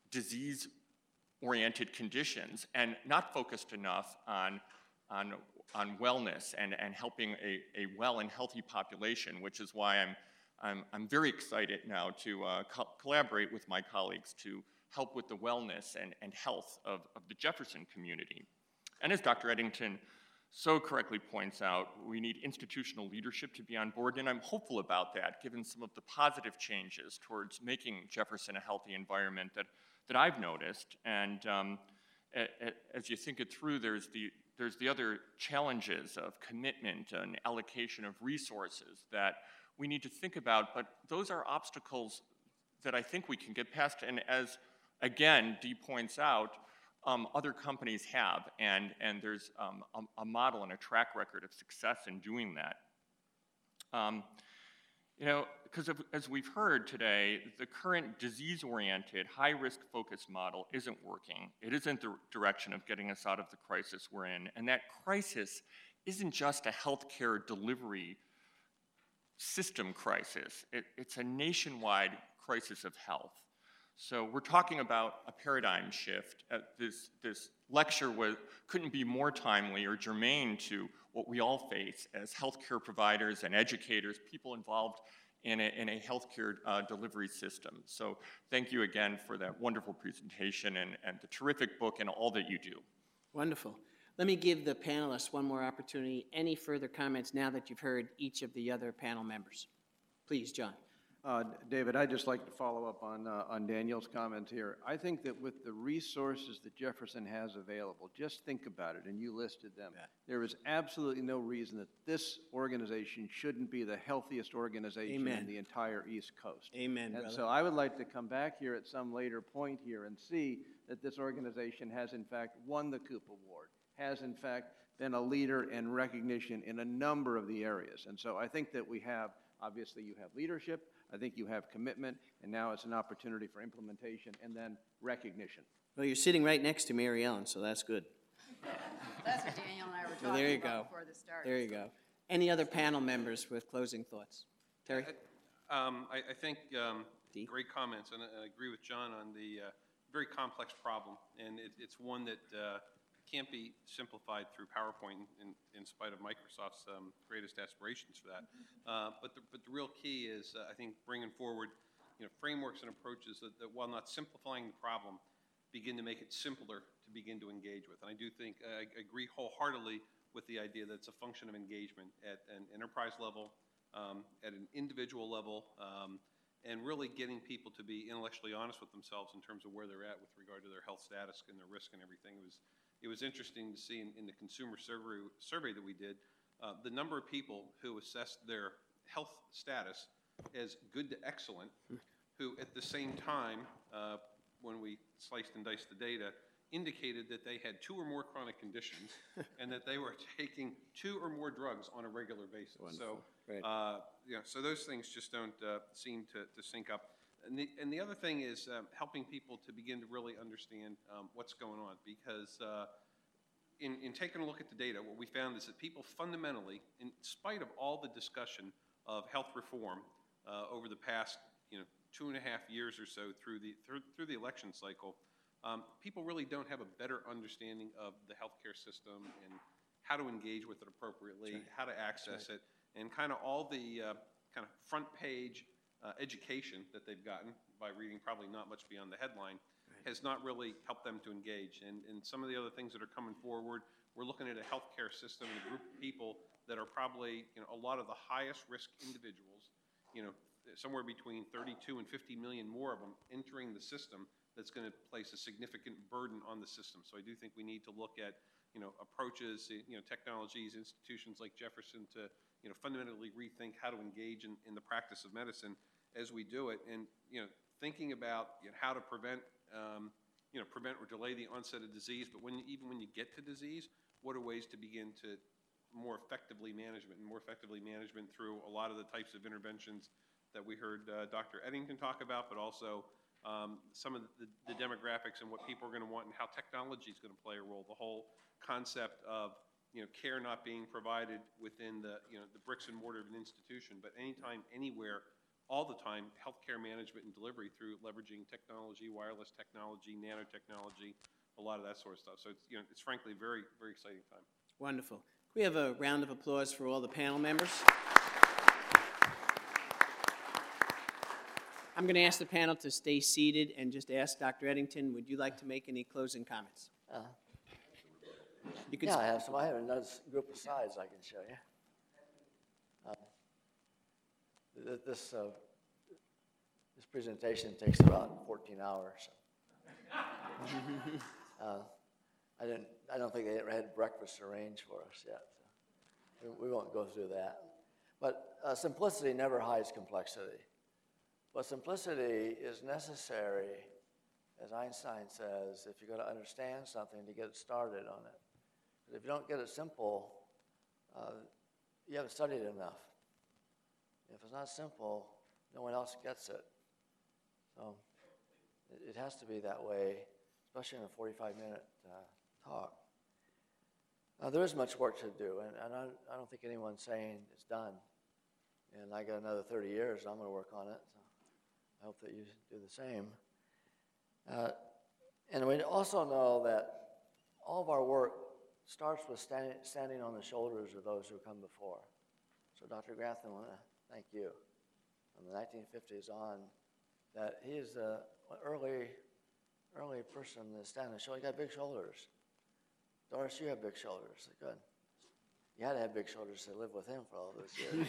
disease-oriented conditions and not focused enough on, on, on wellness and, and helping a, a well and healthy population, which is why I'm, I'm, I'm very excited now to uh, co collaborate with my colleagues to help with the wellness and, and health of, of the Jefferson community. And as Doctor Eddington so correctly points out, we need institutional leadership to be on board, and I'm hopeful about that, given some of the positive changes towards making Jefferson a healthy environment that, that I've noticed. And um, a, a, as you think it through, there's the, there's the other challenges of commitment and allocation of resources that we need to think about, but those are obstacles that I think we can get past, and as, again, Dee points out, Um, other companies have, and, and there's um, a, a model and a track record of success in doing that. Um, you know, because as we've heard today, the current disease-oriented, high-risk focus model isn't working. It isn't the direction of getting us out of the crisis we're in, and that crisis isn't just a healthcare delivery system crisis. It, it's a nationwide crisis of health. So we're talking about a paradigm shift. Uh, this, this lecture was, couldn't be more timely or germane to what we all face as healthcare providers and educators, people involved in a, in a healthcare uh, delivery system. So thank you again for that wonderful presentation and, and the terrific book and all that you do. Wonderful. Let me give the panelists one more opportunity. Any further comments now that you've heard each of the other panel members? Please, John. Uh, David, I'd just like to follow up on, uh, on Daniel's comments here. I think that with the resources that Jefferson has available, just think about it, and you listed them. Yeah. There is absolutely no reason that this organization shouldn't be the healthiest organization Amen. In the entire East Coast. Amen, And brother. so I would like to come back here at some later point here and see that this organization has in fact won the Coop Award, has in fact been a leader and recognition in a number of the areas. And so I think that we have, obviously you have leadership, I think you have commitment, and now it's an opportunity for implementation and then recognition. Well, you're sitting right next to Mary Ellen, so that's good. That's what Daniel and I were Well, there you talking about go. before this started. There you go. Any other panel members with closing thoughts? Terry? Um, I, I think um, Dee? great comments, and I, I agree with John on the uh, very complex problem, and it, it's one that uh, can't be simplified through PowerPoint in, in spite of Microsoft's um, greatest aspirations for that. Uh, but, the, but the real key is, uh, I think, bringing forward you know, frameworks and approaches that, that, while not simplifying the problem, begin to make it simpler to begin to engage with. And I do think, uh, I agree wholeheartedly with the idea that it's a function of engagement at an enterprise level, um, at an individual level, um, and really getting people to be intellectually honest with themselves in terms of where they're at with regard to their health status and their risk and everything. It was, it was interesting to see in, in the consumer survey, survey that we did, uh, the number of people who assessed their health status as good to excellent, who at the same time, uh, when we sliced and diced the data, indicated that they had two or more chronic conditions and that they were taking two or more drugs on a regular basis. Wonderful. So, Great. uh, you know, so those things just don't uh, seem to, to sync up. And the, and the other thing is um, helping people to begin to really understand um, what's going on, because uh, in, in taking a look at the data, what we found is that people fundamentally, in spite of all the discussion of health reform uh, over the past, you know, two and a half years or so through the through, through the election cycle, um, people really don't have a better understanding of the healthcare system and how to engage with it appropriately, Right. how to access right. it, and kind of all the uh, kind of front page uh, education that they've gotten by reading probably not much beyond the headline right. has not really helped them to engage. And, and some of the other things that are coming forward, we're looking at a healthcare system and a group of people that are probably, you know, a lot of the highest risk individuals, you know, somewhere between thirty-two and fifty million more of them entering the system, that's going to place a significant burden on the system. So I do think we need to look at, you know, approaches, you know, technologies, institutions like Jefferson to, you know, fundamentally rethink how to engage in, in the practice of medicine as we do it. And, you know, thinking about, you know, how to prevent, um, you know, prevent or delay the onset of disease, but when, even when you get to disease, what are ways to begin to more effectively management and more effectively management through a lot of the types of interventions that we heard uh, Doctor Eddington talk about, but also um, some of the, the demographics and what people are going to want and how technology is going to play a role. The whole concept of, you know, care not being provided within the, you know, the bricks and mortar of an institution, but anytime, anywhere, all the time, healthcare management and delivery through leveraging technology, wireless technology, nanotechnology, a lot of that sort of stuff. So it's, you know, it's frankly a very, very exciting time. Wonderful. Can we have a round of applause for all the panel members? I'm going to ask the panel to stay seated and just ask Doctor Eddington, would you like to make any closing comments? Uh, You can yeah, I have some. I have another s- group of slides I can show you. Uh, th- this uh, this presentation takes about fourteen hours. uh, I didn't. I don't think they ever had breakfast arranged for us yet. So we, we won't go through that. But uh, simplicity never hides complexity. But simplicity is necessary, as Einstein says, if you're going to understand something, to get it started on it. But if you don't get it simple, uh, you haven't studied enough. If it's not simple, no one else gets it. So it, it has to be that way, especially in a forty-five minute uh, talk. Now, there is much work to do, and, and I, I don't think anyone's saying it's done. And I got another thirty years, I'm going to work on it. So I hope that you do the same. Uh, and we also know that all of our work starts with standing, standing on the shoulders of those who come before. So Doctor Grantham, I want to thank you from the nineteen fifties on that he is the early, early person to stand on the shoulder. He got big shoulders. Doris, you have big shoulders. Good. You had to have big shoulders to live with him for all those years.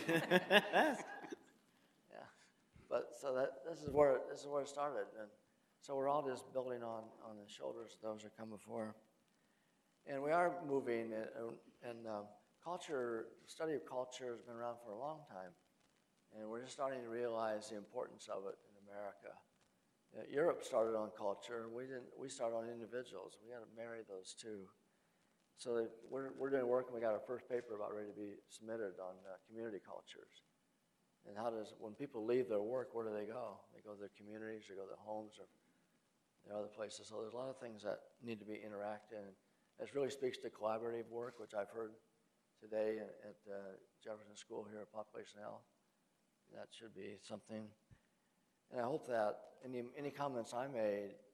Yeah. But so that this is where this is where it started, and so we're all just building on on the shoulders of those that come before, and we are moving. And, and um, culture, study of culture has been around for a long time, and we're just starting to realize the importance of it in America. Uh, Europe started on culture. We didn't. We started on individuals. We got to marry those two. So that we're we're doing work, and we got our first paper about ready to be submitted on uh, community cultures. And how does, when people leave their work, where do they go? They go to their communities, they go to their homes, or their other places. So there's a lot of things that need to be interacted. And this really speaks to collaborative work, which I've heard today at, at uh, Jefferson School here at Population Health. That should be something. And I hope that any, any comments I made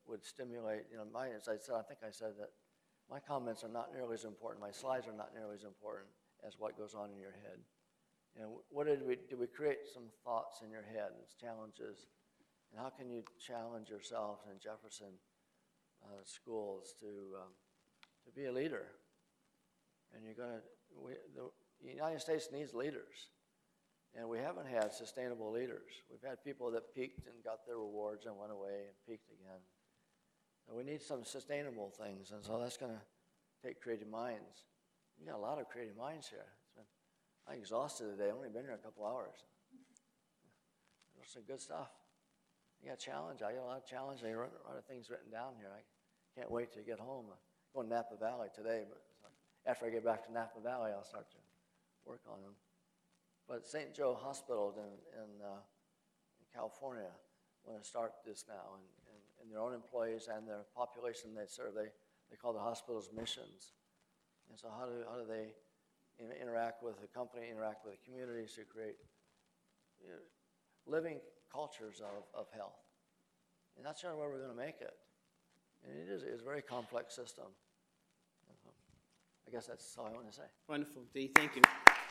would stimulate, you know, my, as I said, I think I said that my comments are not nearly as important, my slides are not nearly as important as what goes on in your head. And what did we, did we create some thoughts in your head, as challenges, and how can you challenge yourself in Jefferson uh, schools to, um, to be a leader? And you're gonna, we, the United States needs leaders. And we haven't had sustainable leaders. We've had people that peaked and got their rewards and went away and peaked again. And we need some sustainable things, and so that's gonna take creative minds. You got a lot of creative minds here. It's been, I'm exhausted today, I've only been here a couple hours. There's some good stuff. You got a challenge, I got a lot of challenge, I got a lot of things written down here. I can't wait to get home. I'm going to Napa Valley today, but after I get back to Napa Valley, I'll start to work on them. But Saint Joe Hospital in, in, uh, in California want to start this now, and, and, and their own employees and their population they serve, they, they call the hospitals missions. And so how do, how do they in, interact with the company, interact with the communities to create you know, living cultures of, of health? And that's the only way we're going to make it. And it is it's a very complex system. So I guess that's all I want to say. Wonderful, Dee, thank you.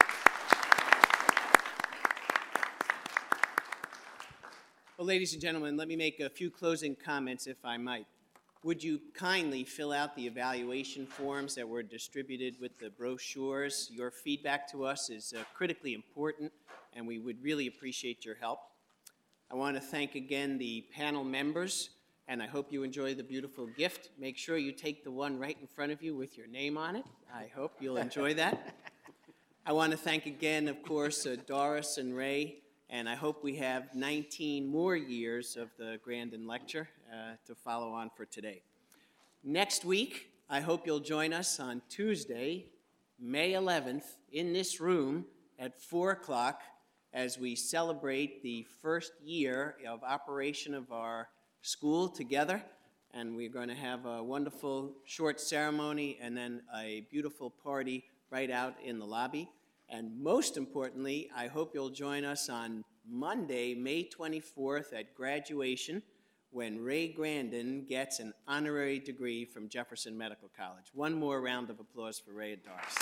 Well, ladies and gentlemen, let me make a few closing comments, if I might. Would you kindly fill out the evaluation forms that were distributed with the brochures? Your feedback to us is uh, critically important, and we would really appreciate your help. I want to thank again the panel members, and I hope you enjoy the beautiful gift. Make sure you take the one right in front of you with your name on it. I hope you'll enjoy that. I want to thank again, of course, uh, Doris and Ray. And I hope we have nineteen more years of the Grandin Lecture uh, to follow on for today. Next week, I hope you'll join us on Tuesday, May eleventh, in this room at four o'clock as we celebrate the first year of operation of our school together. And we're going to have a wonderful short ceremony and then a beautiful party right out in the lobby. And most importantly, I hope you'll join us on Monday, May twenty-fourth at graduation when Ray Grandin gets an honorary degree from Jefferson Medical College. One more round of applause for Ray and Doris.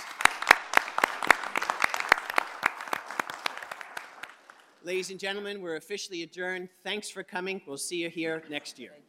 Ladies and gentlemen, we're officially adjourned. Thanks for coming. We'll see you here next year.